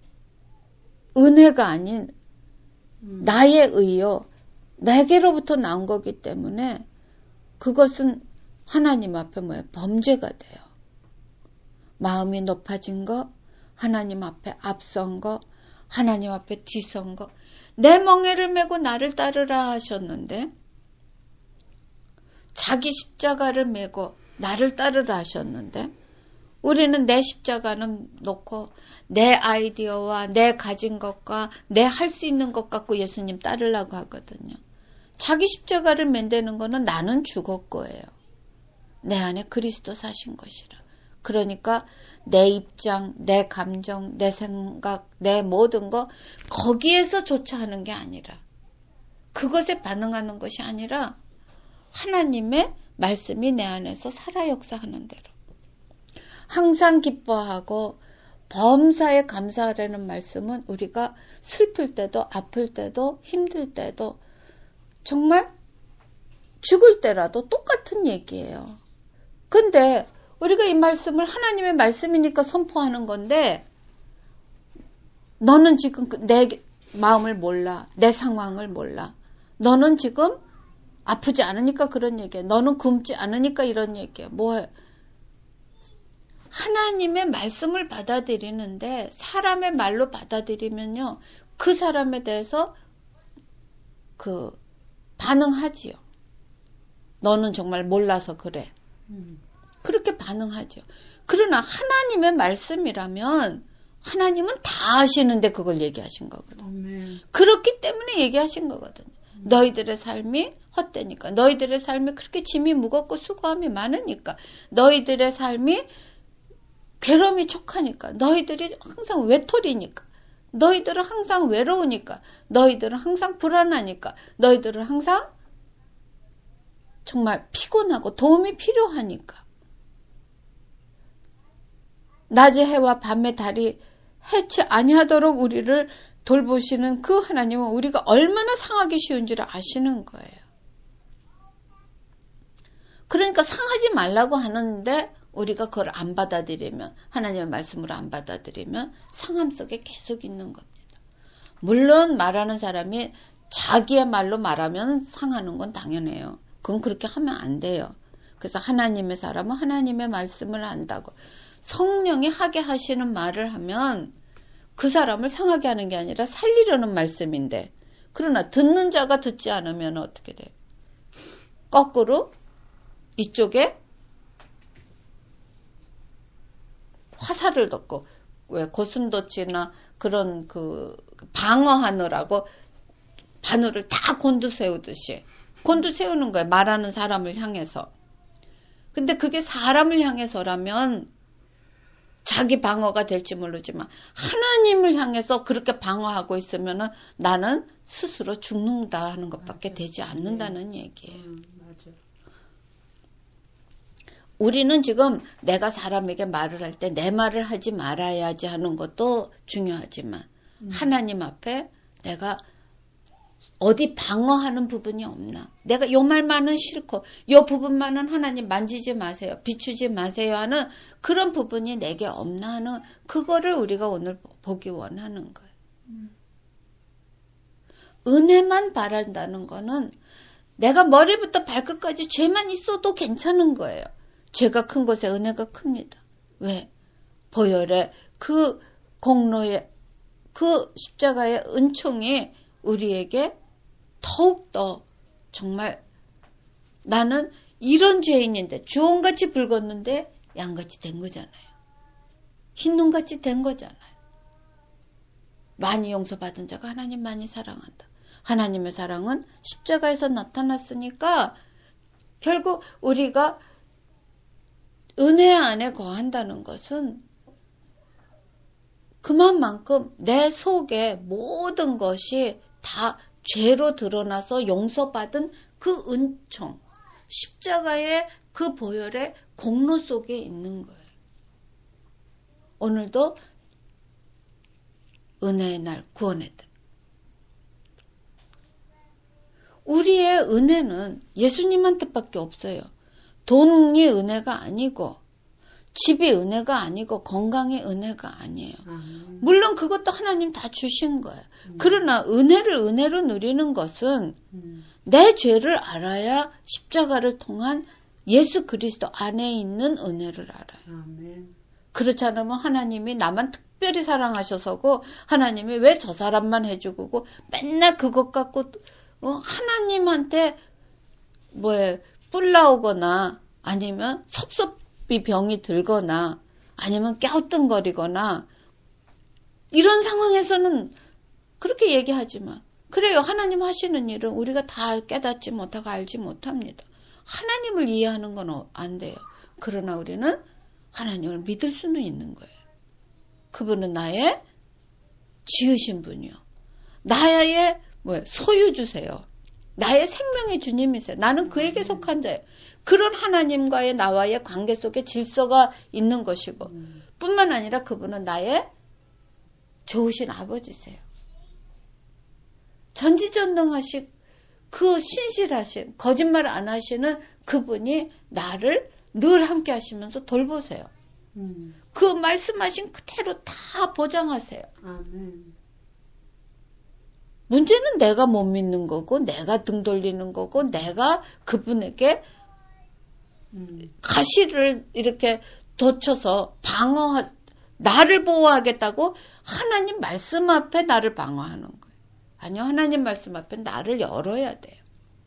은혜가 아닌 나의 의요. 내게로부터 나온 거기 때문에 그것은 하나님 앞에 범죄가 돼요. 마음이 높아진 거, 하나님 앞에 앞선 거, 하나님 앞에 뒤선 거. 내 멍에를 메고 나를 따르라 하셨는데 자기 십자가를 메고 나를 따르라 하셨는데 우리는 내 십자가는 놓고 내 아이디어와 내 가진 것과 내 할 수 있는 것 갖고 예수님 따르려고 하거든요. 자기 십자가를 맨대는 거는 나는 죽었고예요. 내 안에 그리스도 사신 것이라. 그러니까 내 입장, 내 감정, 내 생각, 내 모든 거 거기에서조차 하는 게 아니라 그것에 반응하는 것이 아니라 하나님의 말씀이 내 안에서 살아 역사하는 대로 항상 기뻐하고 범사에 감사하라는 말씀은 우리가 슬플 때도 아플 때도 힘들 때도 정말 죽을 때라도 똑같은 얘기예요. 근데 우리가 이 말씀을 하나님의 말씀이니까 선포하는 건데 너는 지금 내 마음을 몰라. 내 상황을 몰라. 너는 지금 아프지 않으니까 그런 얘기야. 너는 굶지 않으니까 이런 얘기야. 뭐해? 하나님의 말씀을 받아들이는데 사람의 말로 받아들이면요. 그 사람에 대해서 반응하지요. 너는 정말 몰라서 그래. 그렇게 반응하죠. 그러나 하나님의 말씀이라면 하나님은 다 아시는데 그걸 얘기하신 거거든. 그렇기 때문에 얘기하신 거거든요. 너희들의 삶이 헛되니까. 너희들의 삶이 그렇게 짐이 무겁고 수고함이 많으니까. 너희들의 삶이 괴로움이 촉하니까. 너희들이 항상 외톨이니까. 너희들은 항상 외로우니까. 너희들은 항상 불안하니까. 너희들은 항상 정말 피곤하고 도움이 필요하니까. 낮의 해와 밤의 달이 해치 아니하도록 우리를 돌보시는 그 하나님은 우리가 얼마나 상하기 쉬운 줄 아시는 거예요. 그러니까 상하지 말라고 하는데 우리가 그걸 안 받아들이면, 하나님의 말씀을 안 받아들이면 상함 속에 계속 있는 겁니다. 물론 말하는 사람이 자기의 말로 말하면 상하는 건 당연해요. 그건 그렇게 하면 안 돼요. 그래서 하나님의 사람은 하나님의 말씀을 안다고. 성령이 하게 하시는 말을 하면 그 사람을 상하게 하는 게 아니라 살리려는 말씀인데, 그러나 듣는 자가 듣지 않으면 어떻게 돼요? 거꾸로 이쪽에 화살을 덮고, 왜 고슴도치나 그런 방어하느라고 바늘을 다 곤두세우듯이 곤두세우는 거예요. 말하는 사람을 향해서. 근데 그게 사람을 향해서라면 자기 방어가 될지 모르지만 하나님을 향해서 그렇게 방어하고 있으면은 나는 스스로 죽는다 하는 것밖에 되지 않는다는 얘기예요. 맞아. 우리는 지금 내가 사람에게 말을 할 때 내 말을 하지 말아야지 하는 것도 중요하지만 하나님 앞에 내가 어디 방어하는 부분이 없나? 내가 요 말만은 싫고 요 부분만은 하나님 만지지 마세요. 비추지 마세요 하는 그런 부분이 내게 없나 하는 그거를 우리가 오늘 보기 원하는 거예요. 은혜만 바란다는 거는 내가 머리부터 발끝까지 죄만 있어도 괜찮은 거예요. 죄가 큰 곳에 은혜가 큽니다. 왜? 보혈의 그 공로의 그 십자가의 은총이 우리에게 더욱더 정말 나는 이런 죄인인데 주홍같이 붉었는데 양같이 된 거잖아요. 흰눈같이 된 거잖아요. 많이 용서받은 자가 하나님 많이 사랑한다. 하나님의 사랑은 십자가에서 나타났으니까 결국 우리가 은혜 안에 거한다는 것은 그만큼 내 속에 모든 것이 다 죄로 드러나서 용서받은 그 은총, 십자가의 그 보혈의 공로 속에 있는 거예요. 오늘도 은혜의 날, 구원의 날. 우리의 은혜는 예수님한테밖에 없어요. 돈이 은혜가 아니고 집이 은혜가 아니고 건강이 은혜가 아니에요. 물론 그것도 하나님 다 주신 거예요. 그러나 은혜를 은혜로 누리는 것은 내 죄를 알아야 십자가를 통한 예수 그리스도 안에 있는 은혜를 알아요. 그렇지 않으면 하나님이 나만 특별히 사랑하셔서고 하나님이 왜 저 사람만 해주고 맨날 그것 갖고 하나님한테 뿔 나오거나 아니면 섭섭이 병이 들거나 아니면 갸우뚱거리거나 이런 상황에서는 그렇게 얘기하지만 그래요. 하나님 하시는 일은 우리가 다 깨닫지 못하고 알지 못합니다. 하나님을 이해하는 건 안 돼요. 그러나 우리는 하나님을 믿을 수는 있는 거예요. 그분은 나의 지으신 분이요. 나의 소유주세요. 나의 생명의 주님이세요. 나는 그에게 속한 자예요. 그런 하나님과의 나와의 관계 속에 질서가 있는 것이고 뿐만 아니라 그분은 나의 좋으신 아버지세요. 전지전능하신 그 신실하신, 거짓말 안 하시는 그분이 나를 늘 함께 하시면서 돌보세요. 그 말씀하신 그대로 다 보장하세요. 아멘. 문제는 내가 못 믿는 거고, 내가 등 돌리는 거고, 내가 그분에게 가시를 이렇게 덧쳐서 나를 보호하겠다고 하나님 말씀 앞에 나를 방어하는 거예요. 아니요, 하나님 말씀 앞에 나를 열어야 돼요.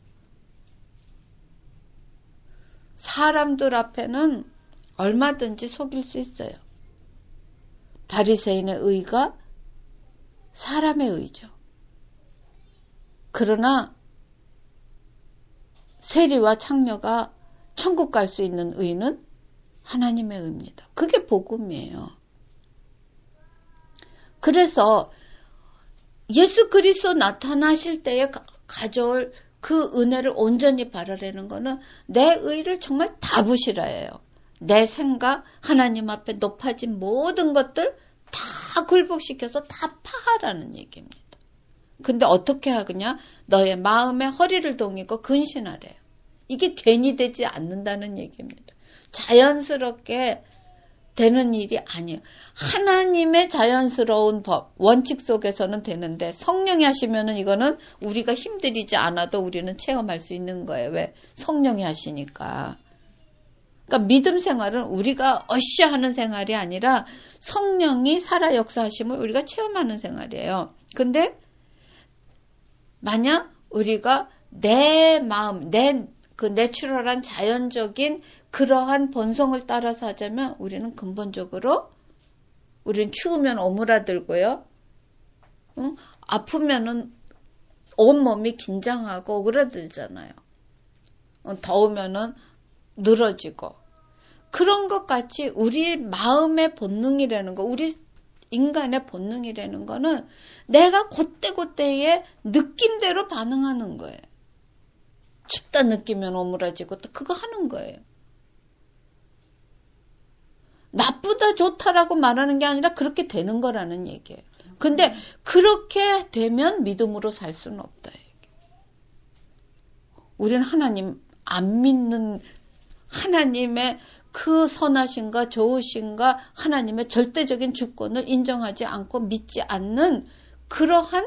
사람들 앞에는 얼마든지 속일 수 있어요. 바리새인의 의가 사람의 의죠. 그러나 세리와 창녀가 천국 갈 수 있는 의는 하나님의 의입니다. 그게 복음이에요. 그래서 예수 그리스도 나타나실 때에 가져올 그 은혜를 온전히 바라려는 거는 내 의를 정말 다 부실화해요. 내 생각, 하나님 앞에 높아진 모든 것들 다 굴복시켜서 다 파하라는 얘기입니다. 근데 어떻게 하느냐? 너의 마음에 허리를 동이고 근신하래요. 이게 괜히 되지 않는다는 얘기입니다. 자연스럽게 되는 일이 아니에요. 하나님의 자연스러운 법, 원칙 속에서는 되는데 성령이 하시면은 이거는 우리가 힘들이지 않아도 우리는 체험할 수 있는 거예요. 왜? 성령이 하시니까. 그러니까 믿음 생활은 우리가 하는 생활이 아니라 성령이 살아 역사하심을 우리가 체험하는 생활이에요. 근데 만약 우리가 내 마음, 그 내추럴한 자연적인 그러한 본성을 따라서 하자면 우리는 근본적으로 우리는 추우면 오므라들고요. 아프면은 온몸이 긴장하고 오그라들잖아요. 더우면은 늘어지고. 그런 것 같이 우리 마음의 본능이라는 거, 우리 인간의 본능이라는 거는 내가 그때그때의 느낌대로 반응하는 거예요. 춥다 느끼면 오므라지고 또 그거 하는 거예요. 나쁘다 좋다라고 말하는 게 아니라 그렇게 되는 거라는 얘기예요. 근데 그렇게 되면 믿음으로 살 수는 없다. 우리는 하나님 안 믿는 하나님의 그 선하신가 좋으신가 하나님의 절대적인 주권을 인정하지 않고 믿지 않는 그러한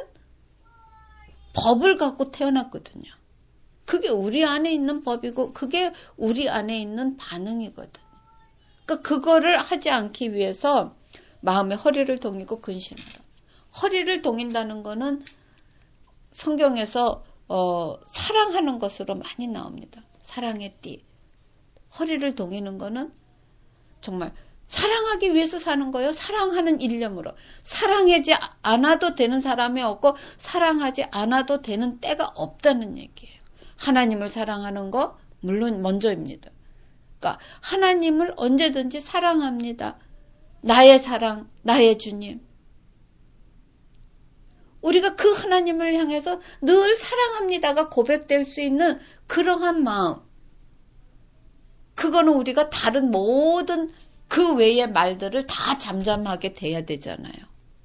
법을 갖고 태어났거든요. 그게 우리 안에 있는 법이고 그게 우리 안에 있는 반응이거든요. 그러니까 그거를 하지 않기 위해서 마음의 허리를 동이고 근신하라. 허리를 동인다는 거는 성경에서 사랑하는 것으로 많이 나옵니다. 사랑의 띠. 허리를 동이는 거는 정말 사랑하기 위해서 사는 거예요. 사랑하는 일념으로. 사랑하지 않아도 되는 사람이 없고 사랑하지 않아도 되는 때가 없다는 얘기예요. 하나님을 사랑하는 거 물론 먼저입니다. 그러니까 하나님을 언제든지 사랑합니다. 나의 사랑, 나의 주님. 우리가 그 하나님을 향해서 늘 사랑합니다가 고백될 수 있는 그러한 마음. 그거는 우리가 다른 모든 그 외의 말들을 다 잠잠하게 돼야 되잖아요.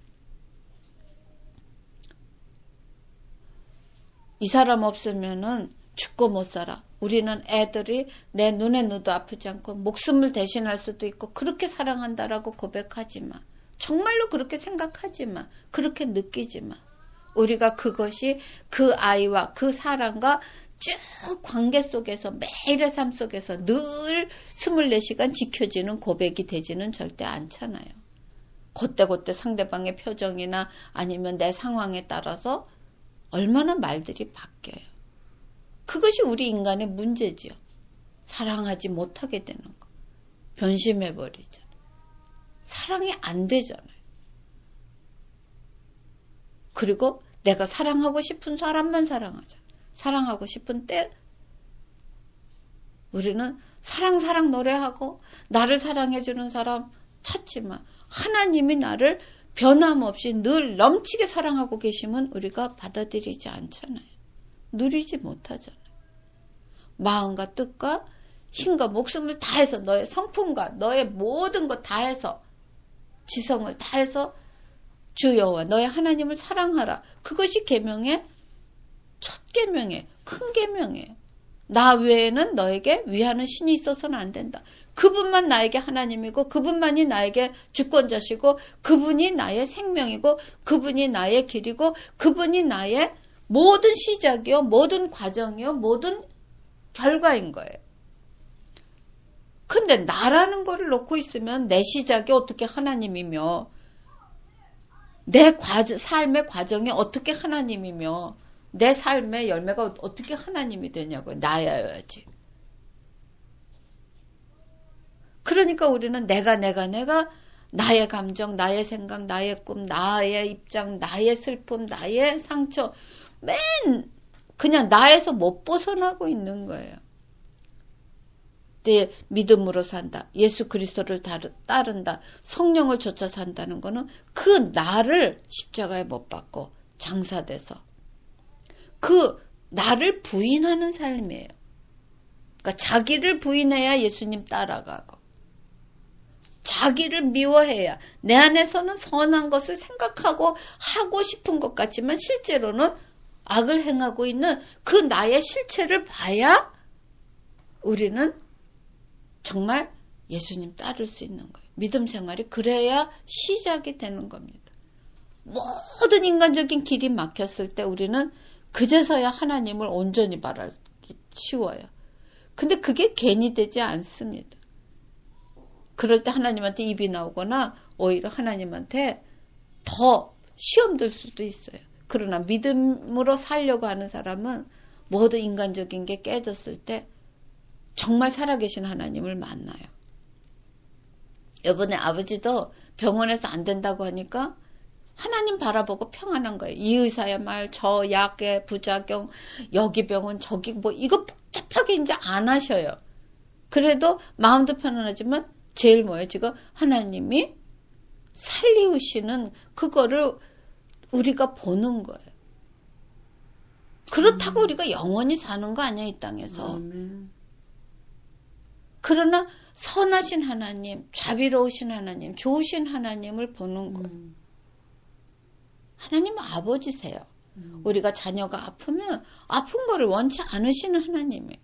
이 사람 없으면은 죽고 못 살아. 우리는 애들이 내 눈에 넣어도 아프지 않고 목숨을 대신할 수도 있고 그렇게 사랑한다라고 고백하지 마. 정말로 그렇게 생각하지 마. 그렇게 느끼지 마. 우리가 그것이 그 아이와 그 사람과 쭉 관계 속에서 매일의 삶 속에서 늘 24시간 지켜지는 고백이 되지는 절대 않잖아요. 그때 상대방의 표정이나 아니면 내 상황에 따라서 얼마나 말들이 바뀌어요. 그것이 우리 인간의 문제지요. 사랑하지 못하게 되는 거. 변심해버리잖아요. 사랑이 안 되잖아요. 그리고 내가 사랑하고 싶은 사람만 사랑하자. 사랑하고 싶은 때 우리는 사랑 노래하고 나를 사랑해주는 사람 찾지만 하나님이 나를 변함없이 늘 넘치게 사랑하고 계시면 우리가 받아들이지 않잖아요. 누리지 못하잖아요. 마음과 뜻과 힘과 목숨을 다해서 너의 성품과 너의 모든 것 다해서 지성을 다해서 주 여호와 너의 하나님을 사랑하라. 그것이 계명의 첫 계명이에요. 큰 계명이에요. 나 외에는 너에게 위하는 신이 있어서는 안 된다. 그분만 나에게 하나님이고 그분만이 나에게 주권자시고 그분이 나의 생명이고 그분이 나의 길이고 그분이 나의 모든 시작이요, 모든 과정이요, 모든 결과인 거예요. 근데 나라는 거를 놓고 있으면 내 시작이 어떻게 하나님이며 내 삶의 과정이 어떻게 하나님이며 내 삶의 열매가 어떻게 하나님이 되냐고요. 나여야지. 그러니까 우리는 내가 나의 감정, 나의 생각, 나의 꿈, 나의 입장, 나의 슬픔, 나의 상처 그냥 나에서 못 벗어나고 있는 거예요. 내 믿음으로 산다. 예수 그리스도를 따른다. 성령을 쫓아 산다는 거는 그 나를 십자가에 못 박고 장사돼서 그 나를 부인하는 삶이에요. 그러니까 자기를 부인해야 예수님 따라가고 자기를 미워해야 내 안에서는 선한 것을 생각하고 하고 싶은 것 같지만 실제로는 악을 행하고 있는 그 나의 실체를 봐야 우리는 정말 예수님 따를 수 있는 거예요. 믿음 생활이 그래야 시작이 되는 겁니다. 모든 인간적인 길이 막혔을 때 우리는 그제서야 하나님을 온전히 바라기 쉬워요. 근데 그게 괜히 되지 않습니다. 그럴 때 하나님한테 입이 나오거나 오히려 하나님한테 더 시험 들 수도 있어요. 그러나 믿음으로 살려고 하는 사람은 모든 인간적인 게 깨졌을 때 정말 살아계신 하나님을 만나요. 이번에 아버지도 병원에서 안 된다고 하니까 하나님 바라보고 평안한 거예요. 이 의사의 말, 저 약의 부작용, 여기 병원, 저기 이거 복잡하게 이제 안 하셔요. 그래도 마음도 편안하지만 제일 뭐예요? 지금 하나님이 살리우시는 그거를 우리가 보는 거예요. 그렇다고 우리가 영원히 사는 거 아니야, 이 땅에서. 그러나 선하신 하나님, 자비로우신 하나님, 좋으신 하나님을 보는 거예요. 하나님은 아버지세요. 우리가 자녀가 아프면 아픈 거를 원치 않으시는 하나님이에요.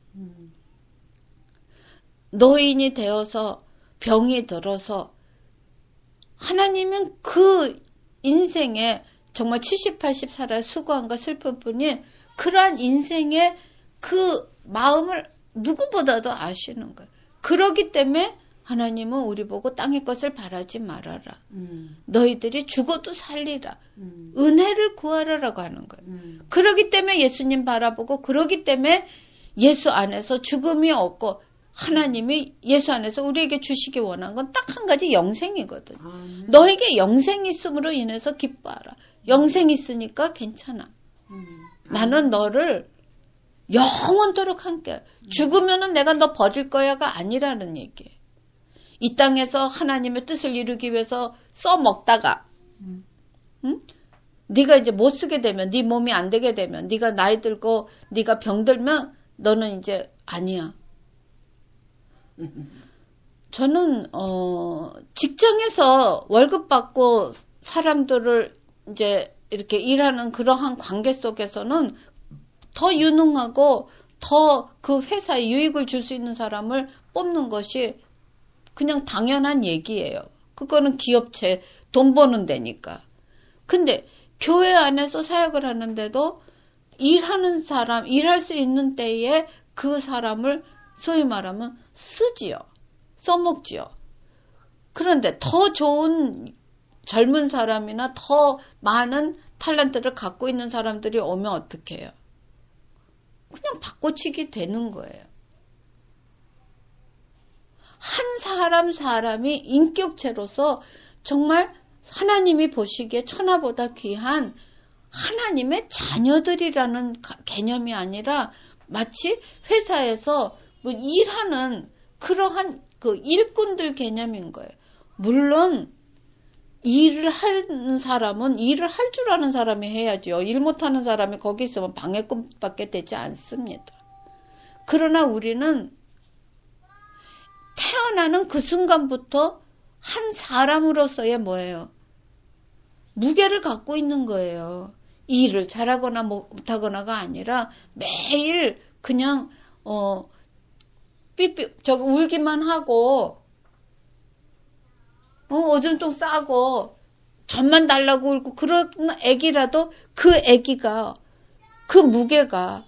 노인이 되어서 병이 들어서 하나님은 그 인생에 정말 70, 80 살아 수고한가 슬픈 뿐이 그러한 인생의 그 마음을 누구보다도 아시는 거예요. 그러기 때문에 하나님은 우리 보고 땅의 것을 바라지 말아라. 너희들이 죽어도 살리라. 은혜를 구하라라고 하는 거예요. 그러기 때문에 예수님 바라보고 그러기 때문에 예수 안에서 죽음이 없고 하나님이 예수 안에서 우리에게 주시기 원한 건 딱 한 가지 영생이거든. 너에게 영생이 있음으로 인해서 기뻐하라. 영생이 있으니까 괜찮아. 나는 너를 영원토록 함께 죽으면은 내가 너 버릴 거야가 아니라는 얘기예요. 이 땅에서 하나님의 뜻을 이루기 위해서 써먹다가 응? 네가 이제 못 쓰게 되면 네 몸이 안 되게 되면 네가 나이 들고 네가 병들면 너는 이제 아니야. 저는 직장에서 월급 받고 사람들을 이제 이렇게 일하는 그러한 관계 속에서는 더 유능하고 더 그 회사에 유익을 줄 수 있는 사람을 뽑는 것이 그냥 당연한 얘기예요. 그거는 기업체 돈 버는 데니까. 근데 교회 안에서 사역을 하는데도 일하는 사람, 일할 수 있는 때에 그 사람을 소위 말하면 쓰지요. 써먹지요. 그런데 더 좋은 젊은 사람이나 더 많은 탤런트를 갖고 있는 사람들이 오면 어떻게 해요? 그냥 바꿔치기 되는 거예요. 한 사람이 인격체로서 정말 하나님이 보시기에 천하보다 귀한 하나님의 자녀들이라는 개념이 아니라 마치 회사에서 뭐 일하는 그러한 그 일꾼들 개념인 거예요. 물론 일을 하는 사람은 일을 할 줄 아는 사람이 해야죠. 일 못하는 사람이 거기 있으면 방해꾼밖에 되지 않습니다. 그러나 우리는 태어나는 그 순간부터 한 사람으로서의 뭐예요? 무게를 갖고 있는 거예요. 일을 잘하거나 못하거나가 아니라 매일 그냥 저거 울기만 하고 오줌통 싸고 젖만 달라고 울고 그런 애기라도 그 애기가 그 무게가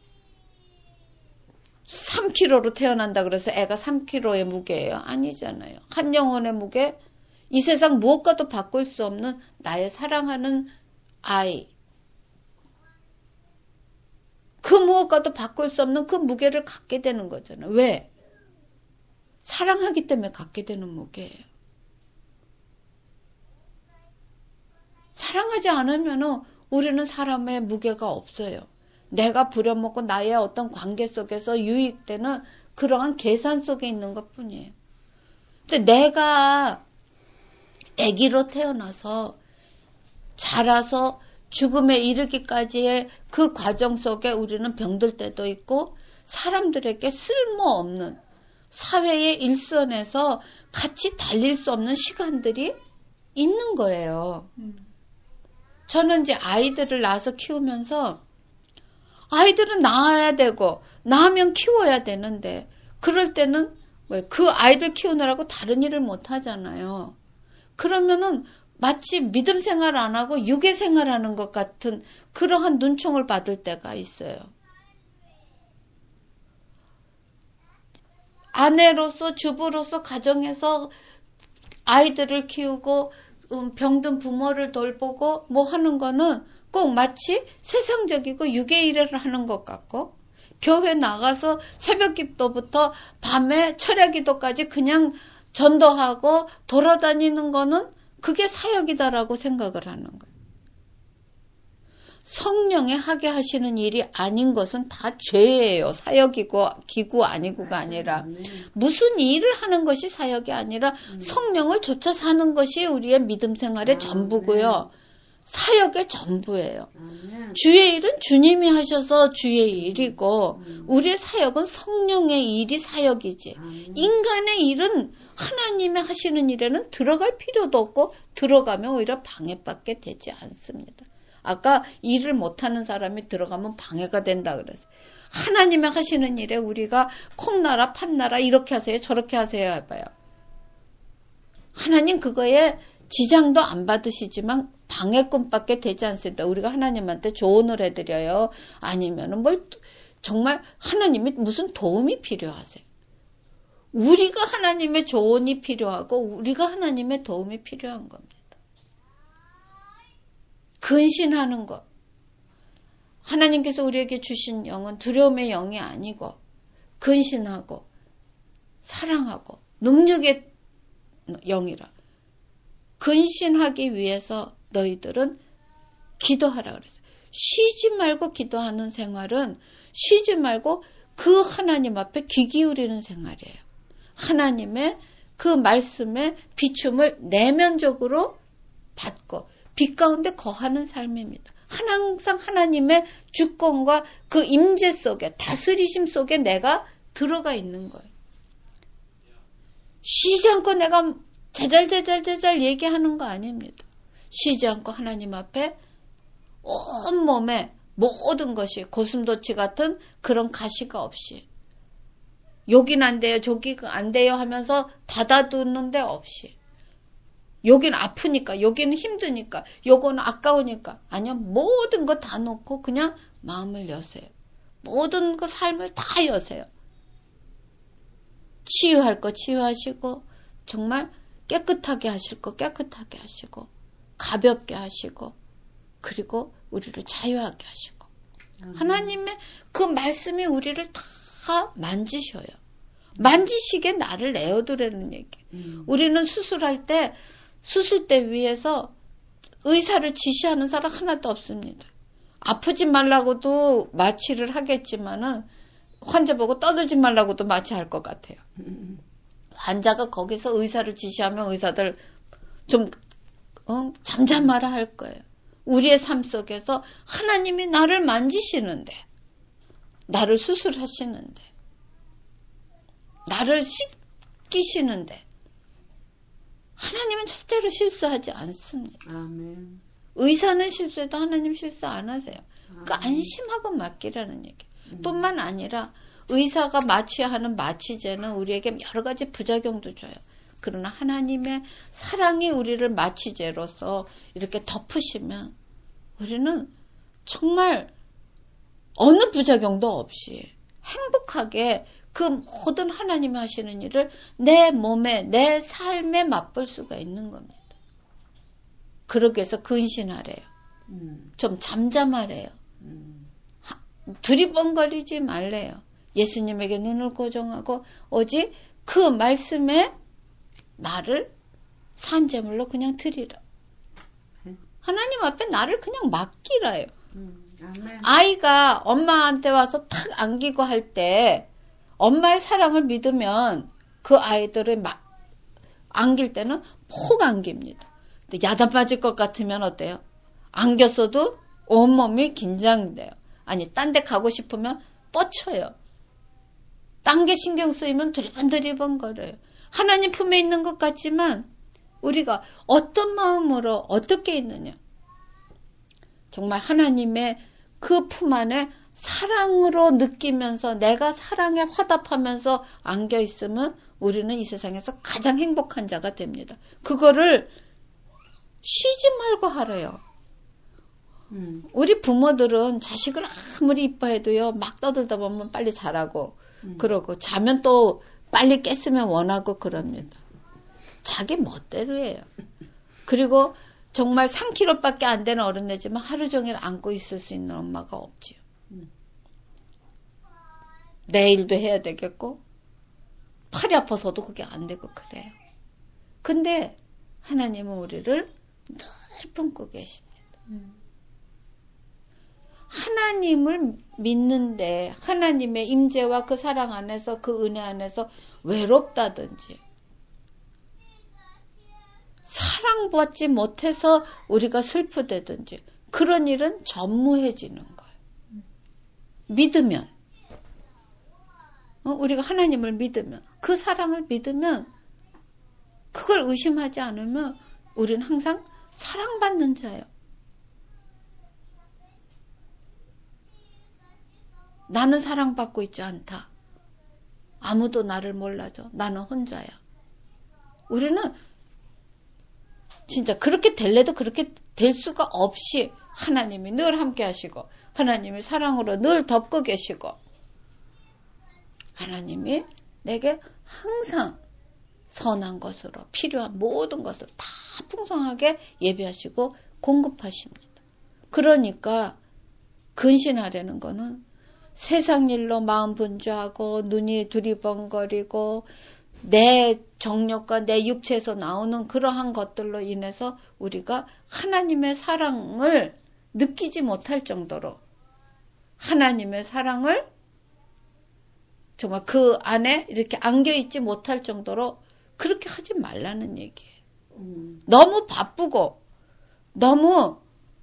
3kg로 태어난다 그래서 애가 3kg의 무게예요? 아니잖아요. 한 영혼의 무게, 이 세상 무엇과도 바꿀 수 없는 나의 사랑하는 아이, 그 무엇과도 바꿀 수 없는 그 무게를 갖게 되는 거잖아요. 왜? 사랑하기 때문에 갖게 되는 무게예요. 사랑하지 않으면 우리는 사람의 무게가 없어요. 내가 부려먹고 나의 어떤 관계 속에서 유익되는 그러한 계산 속에 있는 것 뿐이에요. 근데 내가 아기로 태어나서 자라서 죽음에 이르기까지의 그 과정 속에 우리는 병들 때도 있고 사람들에게 쓸모없는 사회의 일선에서 같이 달릴 수 없는 시간들이 있는 거예요. 저는 이제 아이들을 낳아서 키우면서 아이들은 낳아야 되고 낳으면 키워야 되는데 그럴 때는 왜 그 아이들 키우느라고 다른 일을 못 하잖아요. 그러면은 마치 믿음 생활 안 하고 육의 생활하는 것 같은 그러한 눈총을 받을 때가 있어요. 아내로서 주부로서 가정에서 아이들을 키우고 병든 부모를 돌보고 뭐 하는 거는 꼭 마치 세상적이고 육의 일을 하는 것 같고 교회 나가서 새벽 기도부터 밤에 철야 기도까지 그냥 전도하고 돌아다니는 거는 그게 사역이다라고 생각을 하는 거예요. 성령에 하게 하시는 일이 아닌 것은 다 죄예요. 사역이고 기구 아니고가 아니라 무슨 일을 하는 것이 사역이 아니라 성령을 좇아 사는 것이 우리의 믿음 생활의 전부고요. 사역의 전부예요. 주의 일은 주님이 하셔서 주의 일이고 우리의 사역은 성령의 일이 사역이지. 인간의 일은 하나님의 하시는 일에는 들어갈 필요도 없고 들어가면 오히려 방해받게 되지 않습니다. 아까 일을 못하는 사람이 들어가면 방해가 된다 그랬어요. 하나님의 하시는 일에 우리가 콩나라 팥나라 이렇게 하세요 저렇게 하세요 해봐요. 하나님 그거에 지장도 안 받으시지만 방해꾼밖에 되지 않습니다. 우리가 하나님한테 조언을 해드려요. 아니면은 정말 하나님이 무슨 도움이 필요하세요. 우리가 하나님의 조언이 필요하고 우리가 하나님의 도움이 필요한 겁니다. 근신하는 것. 하나님께서 우리에게 주신 영은 두려움의 영이 아니고 근신하고 사랑하고 능력의 영이라. 근신하기 위해서 너희들은 기도하라 그랬어요. 쉬지 말고 기도하는 생활은 쉬지 말고 그 하나님 앞에 귀 기울이는 생활이에요. 하나님의 그 말씀의 비춤을 내면적으로 받고 빛 가운데 거하는 삶입니다. 항상 하나님의 주권과 그 임재 속에 다스리심 속에 내가 들어가 있는 거예요. 쉬지 않고 내가 제잘 얘기하는 거 아닙니다. 쉬지 않고 하나님 앞에 온몸에 모든 것이 고슴도치 같은 그런 가시가 없이 여긴 안 돼요 저기 안 돼요 하면서 닫아두는 데 없이 여긴 아프니까 여기는 힘드니까 요거는 아까우니까 아니요 모든 거 다 놓고 그냥 마음을 여세요. 모든 거 삶을 다 여세요. 치유할 거 치유하시고 정말 깨끗하게 하실 거 깨끗하게 하시고 가볍게 하시고 그리고 우리를 자유하게 하시고 하나님의 그 말씀이 우리를 다 만지셔요. 만지시게 나를 내어두라는 얘기. 우리는 수술할 때 수술대 위에서 의사를 지시하는 사람 하나도 없습니다. 아프지 말라고도 마취를 하겠지만은 환자 보고 떠들지 말라고도 마취할 것 같아요. 환자가 거기서 의사를 지시하면 의사들 좀 잠잠하라 할 거예요. 우리의 삶 속에서 하나님이 나를 만지시는데 나를 수술하시는데 나를 씻기시는데 하나님은 절대로 실수하지 않습니다. 아멘. 의사는 실수해도 하나님 실수 안 하세요. 그 안심하고 맡기라는 얘기. 뿐만 아니라 의사가 마취해야 하는 마취제는 우리에게 여러 가지 부작용도 줘요. 그러나 하나님의 사랑이 우리를 마취제로서 이렇게 덮으시면 우리는 정말 어느 부작용도 없이 행복하게 그 모든 하나님이 하시는 일을 내 몸에, 내 삶에 맛볼 수가 있는 겁니다. 그러기 위해서 근신하래요. 좀 잠잠하래요. 두리번거리지 말래요. 예수님에게 눈을 고정하고 오직 그 말씀에 나를 산제물로 그냥 드리라. 하나님 앞에 나를 그냥 맡기라요. 아이가 엄마한테 와서 탁 안기고 할 때 엄마의 사랑을 믿으면 그 아이들을 안길 때는 폭 안깁니다. 근데 야단 빠질 것 같으면 어때요? 안겼어도 온몸이 긴장돼요. 아니 딴 데 가고 싶으면 뻗쳐요. 딴 게 신경 쓰이면 두리번거려요. 하나님 품에 있는 것 같지만 우리가 어떤 마음으로 어떻게 있느냐. 정말 하나님의 그 품 안에 사랑으로 느끼면서 내가 사랑에 화답하면서 안겨 있으면 우리는 이 세상에서 가장 행복한 자가 됩니다. 그거를 쉬지 말고 하래요. 우리 부모들은 자식을 아무리 이뻐해도요 막 떠들다 보면 빨리 자라고 그러고 자면 또 빨리 깼으면 원하고 그럽니다. 자기 멋대로 해요. 그리고 정말 3kg밖에 안 되는 어린애지만 하루 종일 안고 있을 수 있는 엄마가 없지요. 내일도 해야 되겠고 팔이 아파서도 그게 안 되고 그래요. 근데 하나님은 우리를 늘 품고 계십니다. 하나님을 믿는데 하나님의 임재와 그 사랑 안에서 그 은혜 안에서 외롭다든지 사랑받지 못해서 우리가 슬프다든지 그런 일은 전무해지는 거예요. 믿으면 우리가 하나님을 믿으면 그 사랑을 믿으면 그걸 의심하지 않으면 우리는 항상 사랑받는 자예요. 나는 사랑받고 있지 않다. 아무도 나를 몰라줘. 나는 혼자야. 우리는 진짜 그렇게 될래도 그렇게 될 수가 없이 하나님이 늘 함께 하시고 하나님이 사랑으로 늘 덮고 계시고 하나님이 내게 항상 선한 것으로 필요한 모든 것을 다 풍성하게 예비하시고 공급하십니다. 그러니까 근신하려는 거는 세상 일로 마음 분주하고 눈이 두리번거리고 내 정욕과 내 육체에서 나오는 그러한 것들로 인해서 우리가 하나님의 사랑을 느끼지 못할 정도로 하나님의 사랑을 정말 그 안에 이렇게 안겨있지 못할 정도로 그렇게 하지 말라는 얘기예요. 너무 바쁘고 너무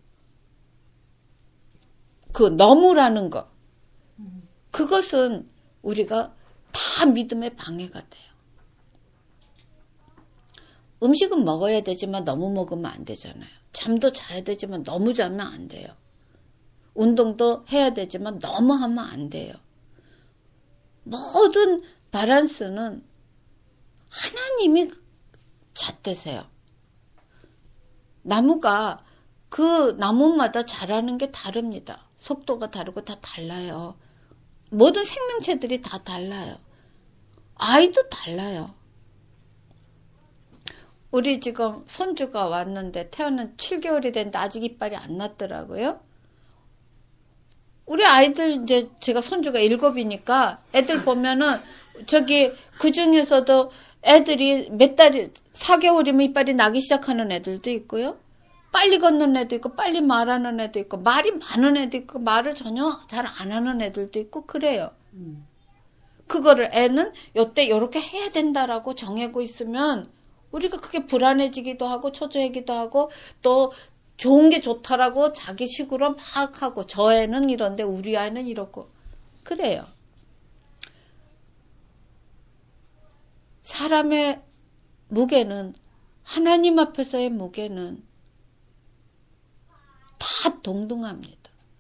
너무라는 것 그것은 우리가 다 믿음의 방해가 돼요. 음식은 먹어야 되지만 너무 먹으면 안 되잖아요. 잠도 자야 되지만 너무 자면 안 돼요. 운동도 해야 되지만 너무 하면 안 돼요. 모든 밸런스는 하나님이 잣대세요. 나무가 그 나무마다 자라는 게 다릅니다. 속도가 다르고 다 달라요. 모든 생명체들이 다 달라요. 아이도 달라요. 우리 지금 손주가 왔는데 태어난 7개월이 됐는데 아직 이빨이 안 났더라고요. 우리 아이들 이제 제가 손주가 7이니까 애들 보면은 저기 그 중에서도 애들이 몇 달이 4개월이면 이빨이 나기 시작하는 애들도 있고요. 빨리 걷는 애도 있고 빨리 말하는 애도 있고 말이 많은 애도 있고 말을 전혀 잘 안 하는 애들도 있고 그래요. 그거를 애는 요때 요렇게 해야 된다라고 정하고 있으면 우리가 그게 불안해지기도 하고 초조하기도 하고 또 좋은 게 좋다라고 자기 식으로 막 하고 저 애는 이런데 우리 아이는 이렇고 그래요. 사람의 무게는 하나님 앞에서의 무게는 다 동등합니다.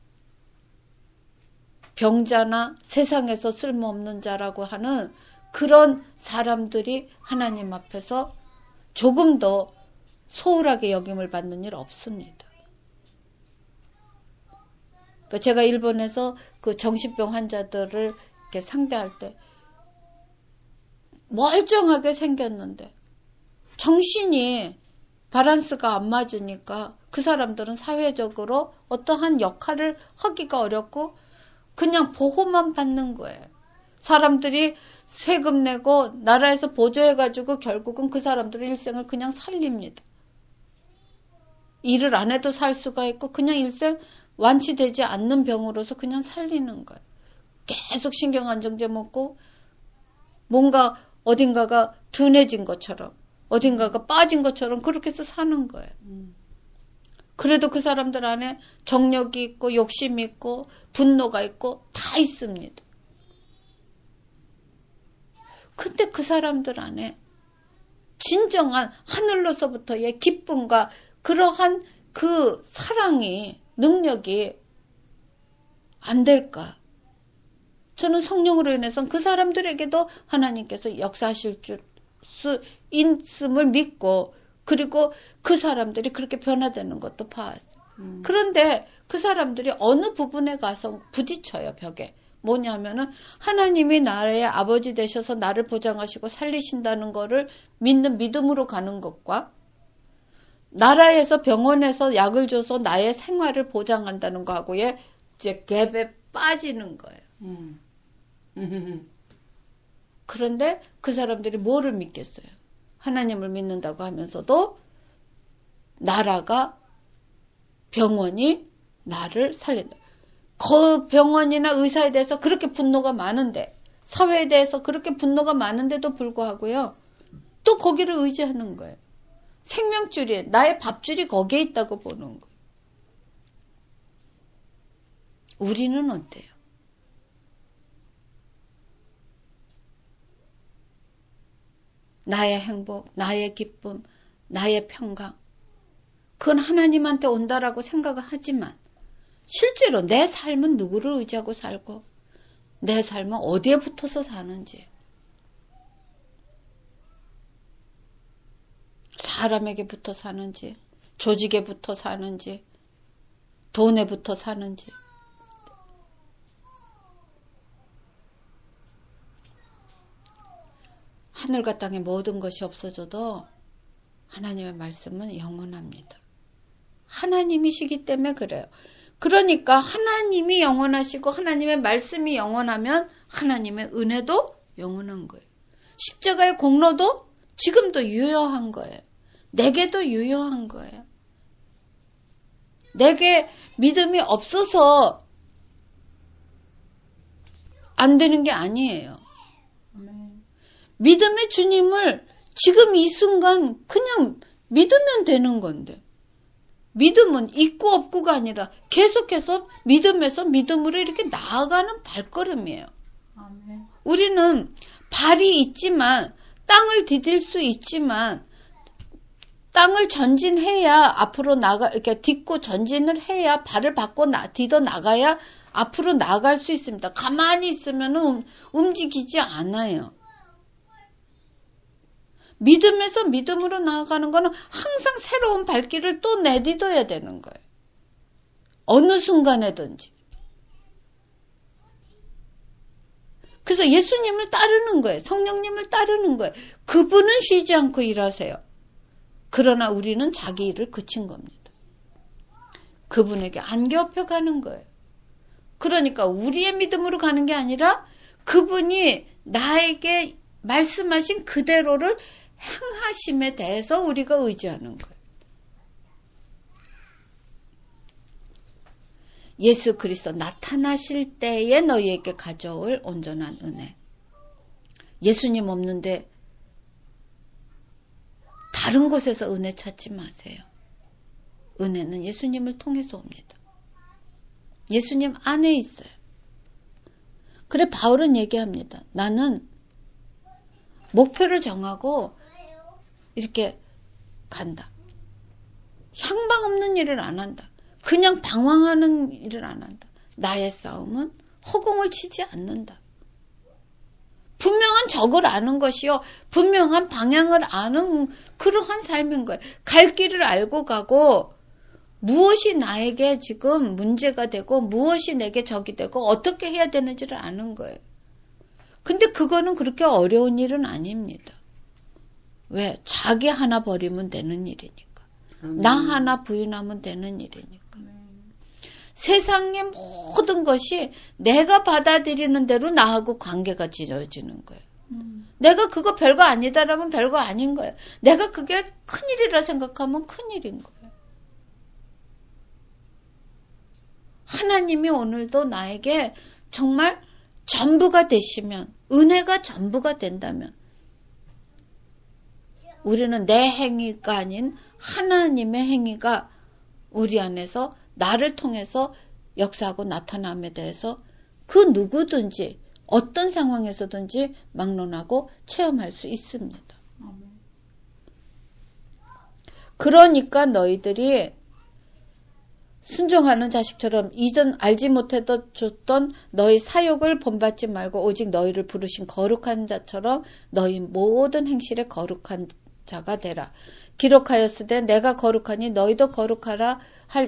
병자나 세상에서 쓸모없는 자라고 하는 그런 사람들이 하나님 앞에서 조금 더 소홀하게 여김을 받는 일 없습니다. 그러니까 제가 일본에서 그 정신병 환자들을 이렇게 상대할 때 멀쩡하게 생겼는데 정신이 밸런스가 안 맞으니까 그 사람들은 사회적으로 어떠한 역할을 하기가 어렵고 그냥 보호만 받는 거예요. 사람들이 세금 내고 나라에서 보조해가지고 결국은 그 사람들의 일생을 그냥 살립니다. 일을 안 해도 살 수가 있고 그냥 일생 완치되지 않는 병으로서 그냥 살리는 거예요. 계속 신경안정제 먹고 뭔가 어딘가가 둔해진 것처럼 어딘가가 빠진 것처럼 그렇게 해서 사는 거예요. 그래도 그 사람들 안에 정력이 있고 욕심이 있고 분노가 있고 다 있습니다. 근데 그 사람들 안에 진정한 하늘로서부터의 기쁨과 그러한 그 사랑이 능력이 안 될까? 저는 성령으로 인해서 그 사람들에게도 하나님께서 역사하실 수 있음을 믿고 그리고 그 사람들이 그렇게 변화되는 것도 봤어요. 그런데 그 사람들이 어느 부분에 가서 부딪혀요, 벽에. 뭐냐면은 하나님이 나의 아버지 되셔서 나를 보장하시고 살리신다는 거를 믿는 믿음으로 가는 것과 나라에서 병원에서 약을 줘서 나의 생활을 보장한다는 거하고의 이제 갭에 빠지는 거예요. 그런데 그 사람들이 뭐를 믿겠어요? 하나님을 믿는다고 하면서도 나라가 병원이 나를 살린다. 그 병원이나 의사에 대해서 그렇게 분노가 많은데 사회에 대해서 그렇게 분노가 많은데도 불구하고요. 또 거기를 의지하는 거예요. 생명줄이 나의 밥줄이 거기에 있다고 보는 거예요. 우리는 어때요? 나의 행복, 나의 기쁨, 나의 평강 그건 하나님한테 온다라고 생각을 하지만 실제로 내 삶은 누구를 의지하고 살고 내 삶은 어디에 붙어서 사는지 사람에게 붙어 사는지 조직에 붙어 사는지 돈에 붙어 사는지 하늘과 땅의 모든 것이 없어져도 하나님의 말씀은 영원합니다. 하나님이시기 때문에 그래요. 그러니까 하나님이 영원하시고 하나님의 말씀이 영원하면 하나님의 은혜도 영원한 거예요. 십자가의 공로도 지금도 유효한 거예요. 내게도 유효한 거예요. 내게 믿음이 없어서 안 되는 게 아니에요. 믿음의 주님을 지금 이 순간 그냥 믿으면 되는 건데 믿음은 있고 없고가 아니라 계속해서 믿음에서 믿음으로 이렇게 나아가는 발걸음이에요. 아멘. 우리는 발이 있지만 땅을 디딜 수 있지만 땅을 전진해야 앞으로 이렇게 딛고 전진을 해야 발을 받고 디뎌 나가야 앞으로 나아갈 수 있습니다. 가만히 있으면 움직이지 않아요. 믿음에서 믿음으로 나아가는 거는 항상 새로운 발길을 또 내딛어야 되는 거예요. 어느 순간에든지. 그래서 예수님을 따르는 거예요. 성령님을 따르는 거예요. 그분은 쉬지 않고 일하세요. 그러나 우리는 자기 일을 그친 겁니다. 그분에게 안겨펴가는 거예요. 그러니까 우리의 믿음으로 가는 게 아니라 그분이 나에게 말씀하신 그대로를 행하심에 대해서 우리가 의지하는 거예요. 예수 그리스도 나타나실 때에 너희에게 가져올 온전한 은혜. 예수님 없는데 다른 곳에서 은혜 찾지 마세요. 은혜는 예수님을 통해서 옵니다. 예수님 안에 있어요. 그래 바울은 얘기합니다. 나는 목표를 정하고 이렇게 간다. 향방 없는 일을 안 한다. 그냥 방황하는 일을 안 한다. 나의 싸움은 허공을 치지 않는다. 분명한 적을 아는 것이요. 분명한 방향을 아는 그러한 삶인 거예요. 갈 길을 알고 가고 무엇이 나에게 지금 문제가 되고 무엇이 내게 적이 되고 어떻게 해야 되는지를 아는 거예요. 근데 그거는 그렇게 어려운 일은 아닙니다. 왜? 자기 하나 버리면 되는 일이니까. 나 하나 부인하면 되는 일이니까. 세상의 모든 것이 내가 받아들이는 대로 나하고 관계가 지어지는 거예요. 내가 그거 별거 아니다라면 별거 아닌 거예요. 내가 그게 큰일이라 생각하면 큰일인 거예요. 하나님이 오늘도 나에게 정말 전부가 되시면, 은혜가 전부가 된다면 우리는 내 행위가 아닌 하나님의 행위가 우리 안에서 나를 통해서 역사하고 나타남에 대해서 그 누구든지 어떤 상황에서든지 막론하고 체험할 수 있습니다. 그러니까 너희들이 순종하는 자식처럼 이전 알지 못했던 너희 사욕을 본받지 말고 오직 너희를 부르신 거룩한 자처럼 너희 모든 행실에 거룩한 자가 되라. 기록하였으되 내가 거룩하니 너희도 거룩할지어다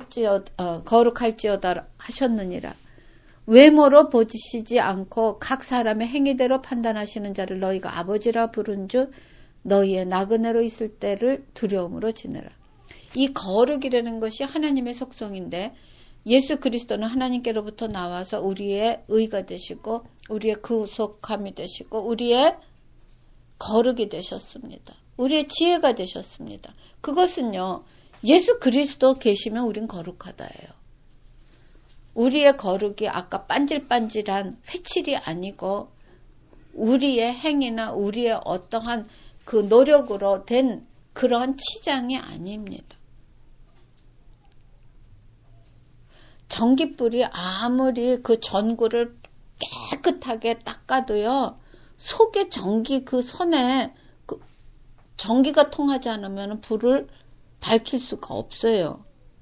하셨느니라. 외모로 보시지 않고 각 사람의 행위대로 판단하시는 자를 너희가 아버지라 부른즉 너희의 나그네로 있을 때를 두려움으로 지내라. 이 거룩이라는 것이 하나님의 속성인데 예수 그리스도는 하나님께로부터 나와서 우리의 의가 되시고 우리의 구속함이 되시고 우리의 거룩이 되셨습니다. 우리의 지혜가 되셨습니다. 그것은요, 예수 그리스도 계시면 우린 거룩하다예요. 우리의 거룩이 아까 반질반질한 회칠이 아니고 우리의 행위나 우리의 어떠한 그 노력으로 된 그러한 치장이 아닙니다. 전깃불이 아무리 그 전구를 깨끗하게 닦아도요, 속에 전기 그 선에 그 전기가 통하지 않으면 불을 밝힐 수가 없어요.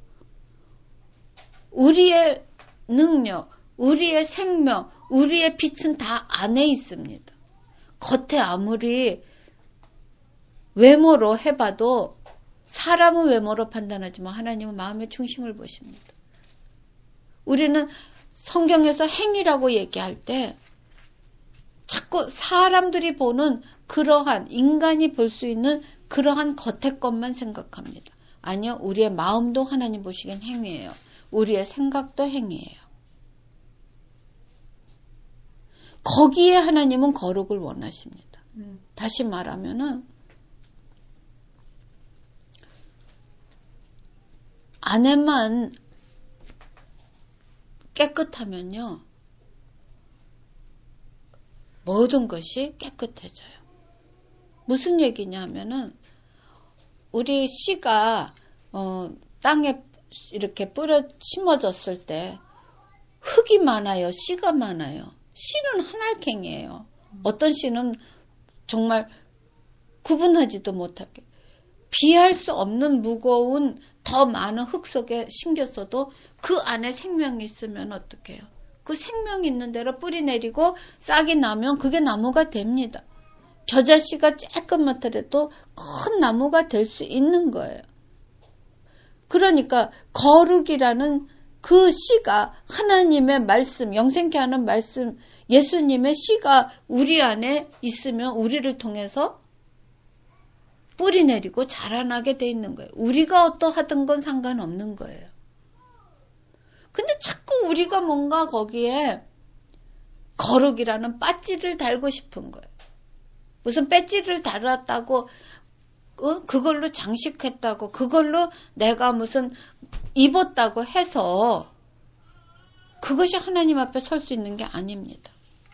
우리의 능력, 우리의 생명, 우리의 빛은 다 안에 있습니다. 겉에 아무리 외모로 해봐도 사람은 외모로 판단하지만 하나님은 마음의 중심을 보십니다. 우리는 성경에서 행위라고 얘기할 때 자꾸 사람들이 보는 그러한 인간이 볼 수 있는 그러한 겉의 것만 생각합니다. 아니요, 우리의 마음도 하나님 보시기엔 행위예요. 우리의 생각도 행위예요. 거기에 하나님은 거룩을 원하십니다. 다시 말하면은 안에만 깨끗하면요, 모든 것이 깨끗해져요. 무슨 얘기냐 하면은 우리 씨가 땅에 이렇게 뿌려 심어졌을 때 흙이 많아요, 씨가 많아요. 씨는 한 알갱이에요. 어떤 씨는 정말 구분하지도 못하게 비할 수 없는 무거운 더 많은 흙 속에 심겼어도 그 안에 생명이 있으면 어떡해요? 그 생명이 있는 대로 뿌리 내리고 싹이 나면 그게 나무가 됩니다. 겨자씨가 쬐끔맣더라도 큰 나무가 될 수 있는 거예요. 그러니까 거룩이라는 그 씨가 하나님의 말씀, 영생케 하는 말씀, 예수님의 씨가 우리 안에 있으면 우리를 통해서 뿌리 내리고 자라나게 돼 있는 거예요. 우리가 어떠하든 건 상관없는 거예요. 근데 자꾸 우리가 뭔가 거기에 거룩이라는 빠찌를 달고 싶은 거예요. 무슨 배지를 달았다고 그걸로 장식했다고 그걸로 내가 무슨 입었다고 해서 그것이 하나님 앞에 설 수 있는 게 아닙니다.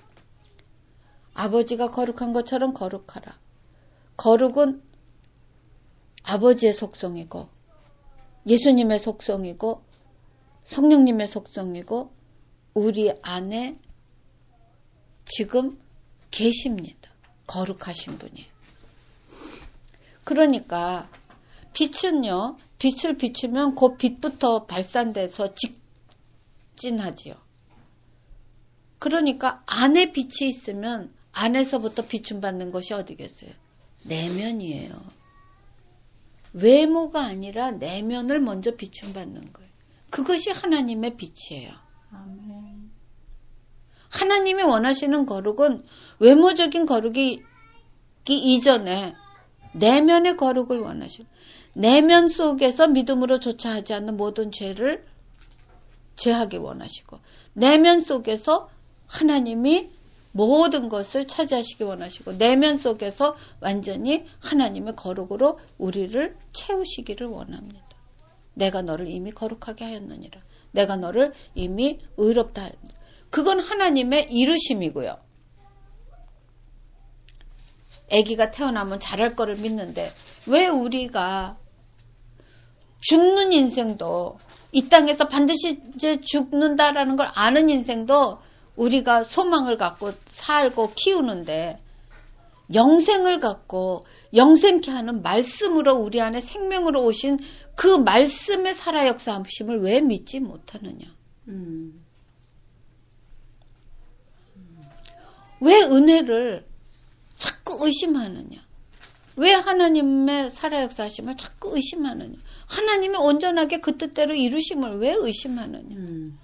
아버지가 거룩한 것처럼 거룩하라. 거룩은 아버지의 속성이고 예수님의 속성이고 성령님의 속성이고 우리 안에 지금 계십니다. 거룩하신 분이. 그러니까 빛은요, 빛을 비추면 그 빛부터 발산돼서 직진하지요. 그러니까 안에 빛이 있으면 안에서부터 비춤받는 것이 어디겠어요? 내면이에요. 외모가 아니라 내면을 먼저 비춤받는 거예요. 그것이 하나님의 빛이에요. 아멘. 하나님이 원하시는 거룩은 외모적인 거룩이 이전에 내면의 거룩을 원하시고, 내면 속에서 믿음으로 조차하지 않는 모든 죄를 제하기 원하시고, 내면 속에서 하나님이 모든 것을 차지하시기 원하시고, 내면 속에서 완전히 하나님의 거룩으로 우리를 채우시기를 원합니다. 내가 너를 이미 거룩하게 하였느니라. 내가 너를 이미 의롭다 하였느니라. 그건 하나님의 이루심이고요. 아기가 태어나면 잘할 거를 믿는데 왜 우리가 죽는 인생도, 이 땅에서 반드시 이제 죽는다라는 걸 아는 인생도 우리가 소망을 갖고 살고 키우는데, 영생을 갖고 영생케 하는 말씀으로 우리 안에 생명으로 오신 그 말씀의 살아 역사하심을 왜 믿지 못하느냐? 왜 은혜를 자꾸 의심하느냐? 왜 하나님의 살아 역사하심을 자꾸 의심하느냐? 하나님이 온전하게 그 뜻대로 이루심을 왜 의심하느냐?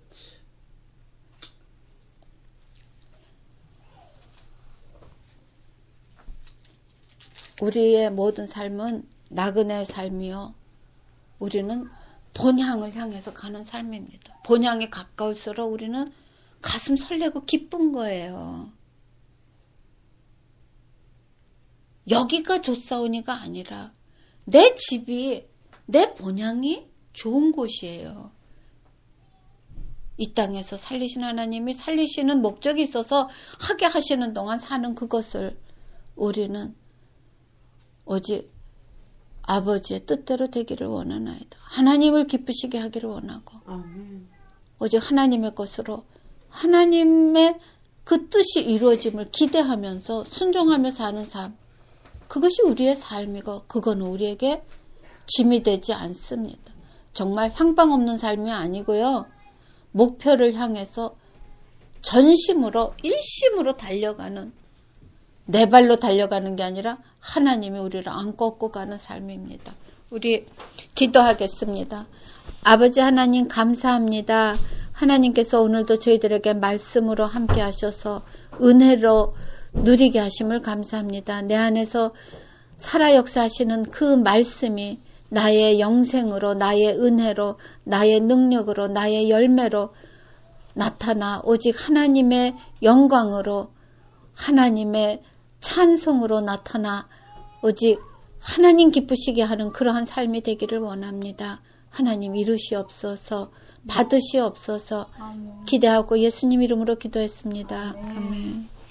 우리의 모든 삶은 나그네의 삶이요. 우리는 본향을 향해서 가는 삶입니다. 본향에 가까울수록 우리는 가슴 설레고 기쁜 거예요. 여기가 좋사오니가 아니라 내 집이, 내 본향이 좋은 곳이에요. 이 땅에서 살리신 하나님이 살리시는 목적이 있어서 하게 하시는 동안 사는 그것을 우리는 오직 아버지의 뜻대로 되기를 원하나이다. 하나님을 기쁘시게 하기를 원하고, 아멘. 오직 하나님의 것으로 하나님의 그 뜻이 이루어짐을 기대하면서 순종하며 사는 삶, 그것이 우리의 삶이고, 그거는 우리에게 짐이 되지 않습니다. 정말 향방 없는 삶이 아니고요, 목표를 향해서 전심으로 일심으로 달려가는, 내 발로 달려가는 게 아니라 하나님이 우리를 안고 업고 가는 삶입니다. 우리 기도하겠습니다. 아버지 하나님 감사합니다. 하나님께서 오늘도 저희들에게 말씀으로 함께 하셔서 은혜로 누리게 하심을 감사합니다. 내 안에서 살아 역사하시는 그 말씀이 나의 영생으로, 나의 은혜로, 나의 능력으로, 나의 열매로 나타나 오직 하나님의 영광으로, 하나님의 찬송으로 나타나 오직 하나님 기쁘시게 하는 그러한 삶이 되기를 원합니다. 하나님 이루시옵소서, 받으시옵소서. 기대하고 예수님 이름으로 기도했습니다. 아멘.